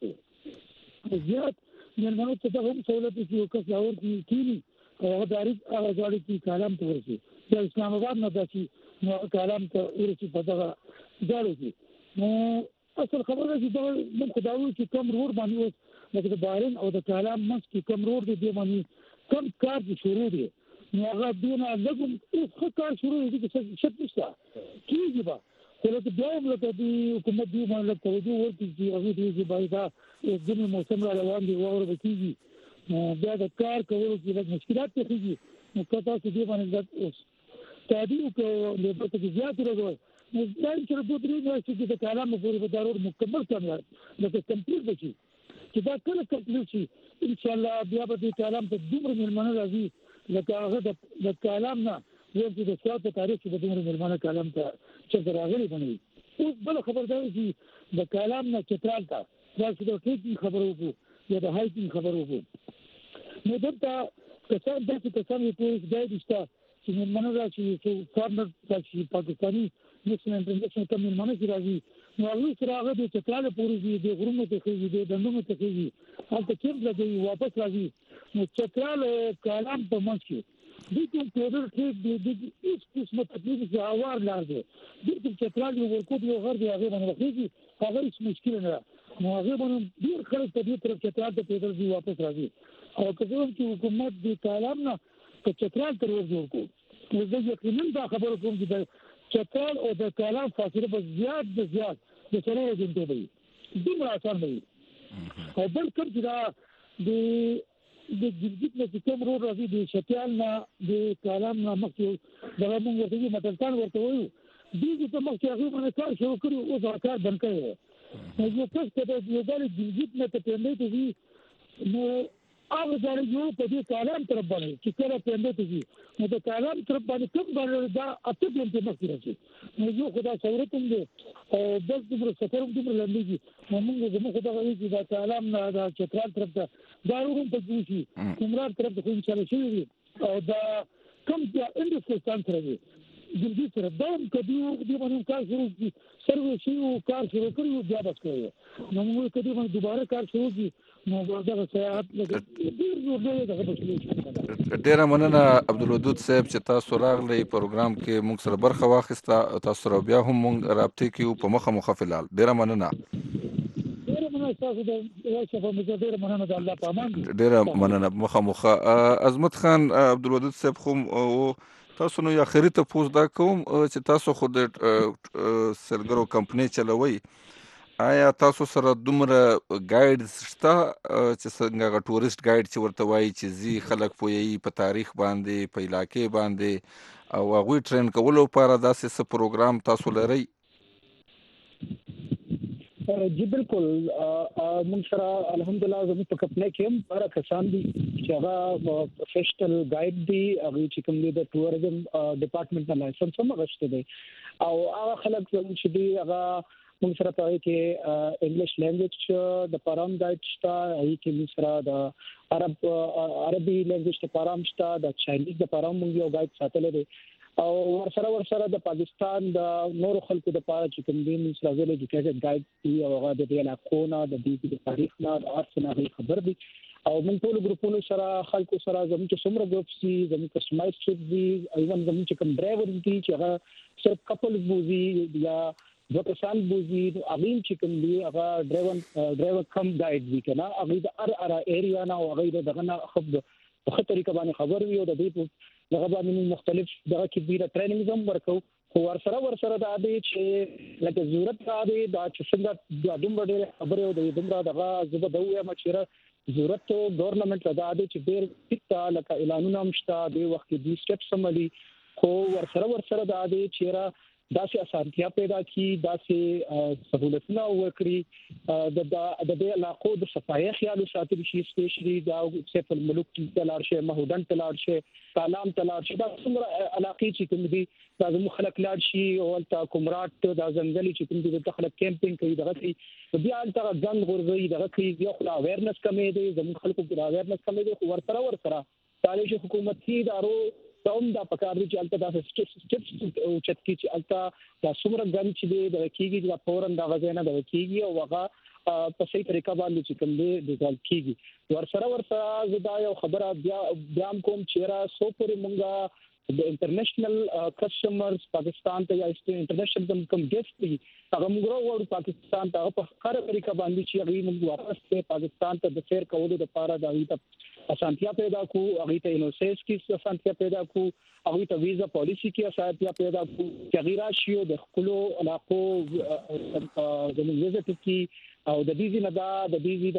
Speaker 11: دی زیات نن ته دا هم سہولت چې یو کس لاهور کې کینی هغه ډایرکټ هغه ځای کې کلام ته ورسي د اسلام آباد نه داسي نو کلام ته ورسي په دغه ځای کې نو اصل خبره چې دا موږ خدایو چې کوم روډ باندې اوس لکه د بارین او د کلام مس کې کوم روډ دی باندې کوم کار دي شروع دي نو هغه دونه لګم اوس کار شروع دي چې شت نشته کیږي به کله بیا هم لکه د حکومت دی باندې توجه ورکړي چې هغه دې چې باید د دې موسم را روان دي او ورته بیا د کار کولو کې لږ مشکلات پیښیږي نو کله چې دې باندې اوس تادیو کو له پته زیات راغلی نو دا چې د دوه درې ورځې د کلام په اړه د ضرور مکمل کامیاب لکه کمپلیټ بشي چې دا کله کمپلیټ شي ان شاء الله بیا به د کلام په دومره ملمنه راځي لکه هغه د کلام نه یو چې د سیاست تاریخ په دومره ملمنه کلام ته چې راغلي باندې اوس بل خبردار چې د کلام نه چترال تا دا چې د ټیک خبرو وو یا د هایټینګ خبرو وو نو دلته کسان داسې کسان یې په دې دستا چې ملمنه راځي چې فارمر چې پاکستاني نشنل انټرنیشنل کم ملمنه کې راځي نو هغه سره هغه د چترال پورې دي د غرونو ته کوي د دندونو ته کوي هلته کېم لګي واپس راځي نو چترال کلام په منځ کې د کوم پروډر کې د د هیڅ قسمه تکلیف چې اوار لار دی د چترال یو ورکوټ یو غر دی هغه باندې راځي هغه هیڅ مشکل نه نو هغه باندې ډیر خلک په دې طرف چترال ته پیدل دي واپس راځي او کله چې حکومت د کلام نه په چترال ته ورځي نو زه یقینا دا خبره کوم چې چترال او د کلام فاصله به زیات د زیات د سره راځي دی دومره آسان دی او بل کوم چې دا د د جلجت نه کوم روډ راځي د شتیال نه د کلام نه مخکې دا موږ ورته متلتان ورته وایو دغه په مخکې هغه باندې کار شروع کړی او دا کار بند کړی نو یو څه چې د یو ځل جلجت نه ته پندې ته وي نو هغه ځل یو په دې کلام تر باندې چې کله پندې ته وي نو د کلام تر باندې کوم باندې دا اته دې مخکې راځي نو یو خدای سورت هم دي او بس دغه سفر هم دغه لندګي نو موږ زموږ خدای غوښتي چې دا کلام نه دا چترال طرف ته دا ورون ته ځي کومرار طرف ته ان شاء الله شي او دا کوم چې انډستریستان سره دي جلدي سره دا کدي دې باندې کار شروع کی سرویس یو کار شروع کړو بیا بس کوي نو موږ کدي باندې دوباره کار شروع کی نو دا سیاحت
Speaker 5: ډیره مننه عبدالودود صاحب چې تاسو راغلی پروګرام کې موږ سره برخه واخیسته تاسو سره بیا هم موږ رابطې کې په مخه مخه فلال ډیره مننه ډیره مننه مخه مخه عظمت خان عبدالودود صاحب خو تاسو نو اخري ته پوښتنه دا کوم چې تاسو خو د سلګرو کمپنۍ چلوي آیا تاسو سره دومره ګایډ شته چې څنګه ټوریسټ ګایډ چې ورته وایي چې زی خلک پوهیږي په تاریخ باندې په علاقې باندې او هغوی ټرین کولو لپاره داسې څه پروګرام تاسو لرئ؟
Speaker 9: جی بالکل موږ سره الحمدلله زموږ په کمپنۍ کې هم هغه کسان دي چې هغه پروفیشنل ګایډ دي هغه چې کوم دي د ټوریزم ډپارټمنټ نه لایسنس هم غوښتي دي او هغه خلک چې دي هغه موږ سره په کې انګلیش لینګویج د پارام ګایډ شته هغه کې موږ سره د عرب عربي لینګویج د پارام شته د چاینیز د پارام موږ یو ګایډ ساتل دي او ورسره ورسره د پاکستان د نورو خلکو د پاره چې کوم دي موږ سره ویل ایجوکیټډ ګایډ دي او هغه د دې علاقو نه د دې د تاریخ نه د ارث نه خبر دي او موږ ټول ګروپونو سره خلکو سره زموږ چې څومره ګروپس دي زموږ کسټمایز ټریپ دي ایون زموږ چې کوم ډرایور دي چې هغه صرف کپل بوزي یا دوه کسان بوزي اغین چې کوم دي هغه ډرایور ډرایور کم ګایډ دي کنه هغه د ار ار ایریا نه او هغه دغه نه خب په خطر طریقه باندې خبر وي او د دې په هغه باندې مختلف دغه کې بیره ټریننګ هم ورکو خو ورسره ورسره د دې چې لکه ضرورت راځي دا چې څنګه د دومره ډېر خبره او د دومره دغه زبر د وې مچره ضرورت ګورنمنت را ده چې ډېر ټیکا لکه اعلانونه مشته د وخت کې دي سټیپس عملي خو ورسره ورسره د دې چې داسې اسانتیا پیدا کی داسې سہولتونه ورکړي د د دې علاقو د صفایي خیال ساتل شي سپیشلی دا سیف الملک تلار شي مهودن تلار شي کالام تلار شي دا څومره علاقې چې کوم دي دا زموږ خلک لاړ شي او تا کومرات دا ځنګلي چې کوم دي د خلک کیمپینګ کوي دغه کوي بیا تا ځان غورځي دغه کوي بیا خو اویرنس کمې دي زموږ خلکو د اویرنس کمې دي خو ورسره ورسره تعالی حکومتي ادارو تاوم دا پکار دي چې الته دا سټیپس او چتکی چې الته دا څومره ګم چې دی د کیږي دا فورن دا غزنه د کیږي او هغه په صحیح طریقه باندې چې کوم دی د ځل کیږي ورسره ورسره زدا یو خبره بیا بیا کوم چې را سو پورې مونږه د انټرنیشنل کسٹمرز پاکستان ته یا انټرنیشنل کوم ګیسټ دي هغه موږ وروړو پاکستان ته په هر طریقه باندې چې هغه موږ واپس ته پاکستان ته د سیر کولو لپاره دا وی ته اسانتیا پیدا کو هغه ته انوسیس کې اسانتیا پیدا کو هغه ته ویزا پالیسی کې اسانتیا پیدا کو تغیرات شیو د خپل علاقو زموږ ویزا کې او د دې نه دا د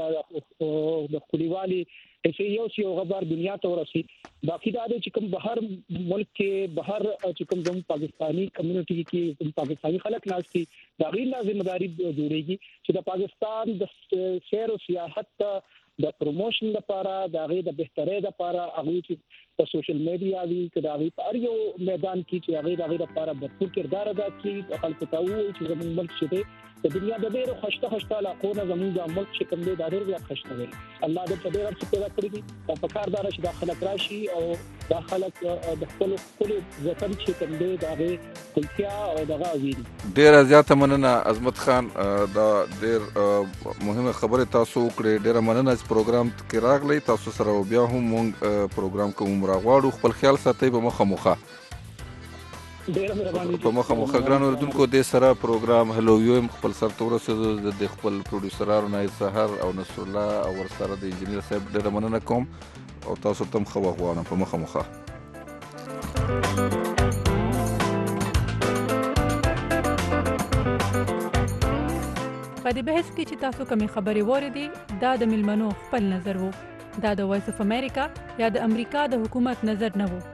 Speaker 9: دې د خپلوالي چې یو څو غبر دنیا ته ورسي باقي دا چې کوم بهر ملک کې بهر چې کوم زموږ پاکستانی کمیونټي کې پاکستانی خلک ناشتي دا غیر لازم مداري جوړيږي چې د پاکستان د سیر او سیاحت د پروموشن لپاره د غي د بهتري لپاره هغه چې په سوشل میډیا وی کدا غي په یو میدان کې چې هغه د غي لپاره د کردار ادا کوي خلکو ته وایي چې زموږ ملک شته د دنیا د ډېر خوشته خوشته علاقو زموږ د ملک چې کوم دی د ډېر زیات خوشته وي الله دې په ډېر څه پیدا کړی دي په کار دار چې د خلک راشي او د خلک د خپل خپل ځکه چې کوم دی د غي کلتیا او دغه وی
Speaker 5: ډېر زیاته مننه عظمت خان دا ډېر مهمه خبره تاسو کړې ډېر مننه چې پروګرام کې راغلی تاسو سره بیا هم موږ پروګرام کوم راغواړو خپل خیال ساتئ په مخه مخه په مخه مخه ګران اوردونکو د سره پروګرام هلو یو خپل سر تور سره د خپل پروډوسرانو نه سحر او نصر الله او ورسره د انجنیر صاحب ډېر مننه کوم او تاسو تم خو غواړم په مخه مخه
Speaker 14: په دې بحث کې چې تاسو کومې خبرې واورېدې دا د ملمنو خپل نظر وو دا د وایس اف امریکا یا د امریکا د حکومت نظر نه وو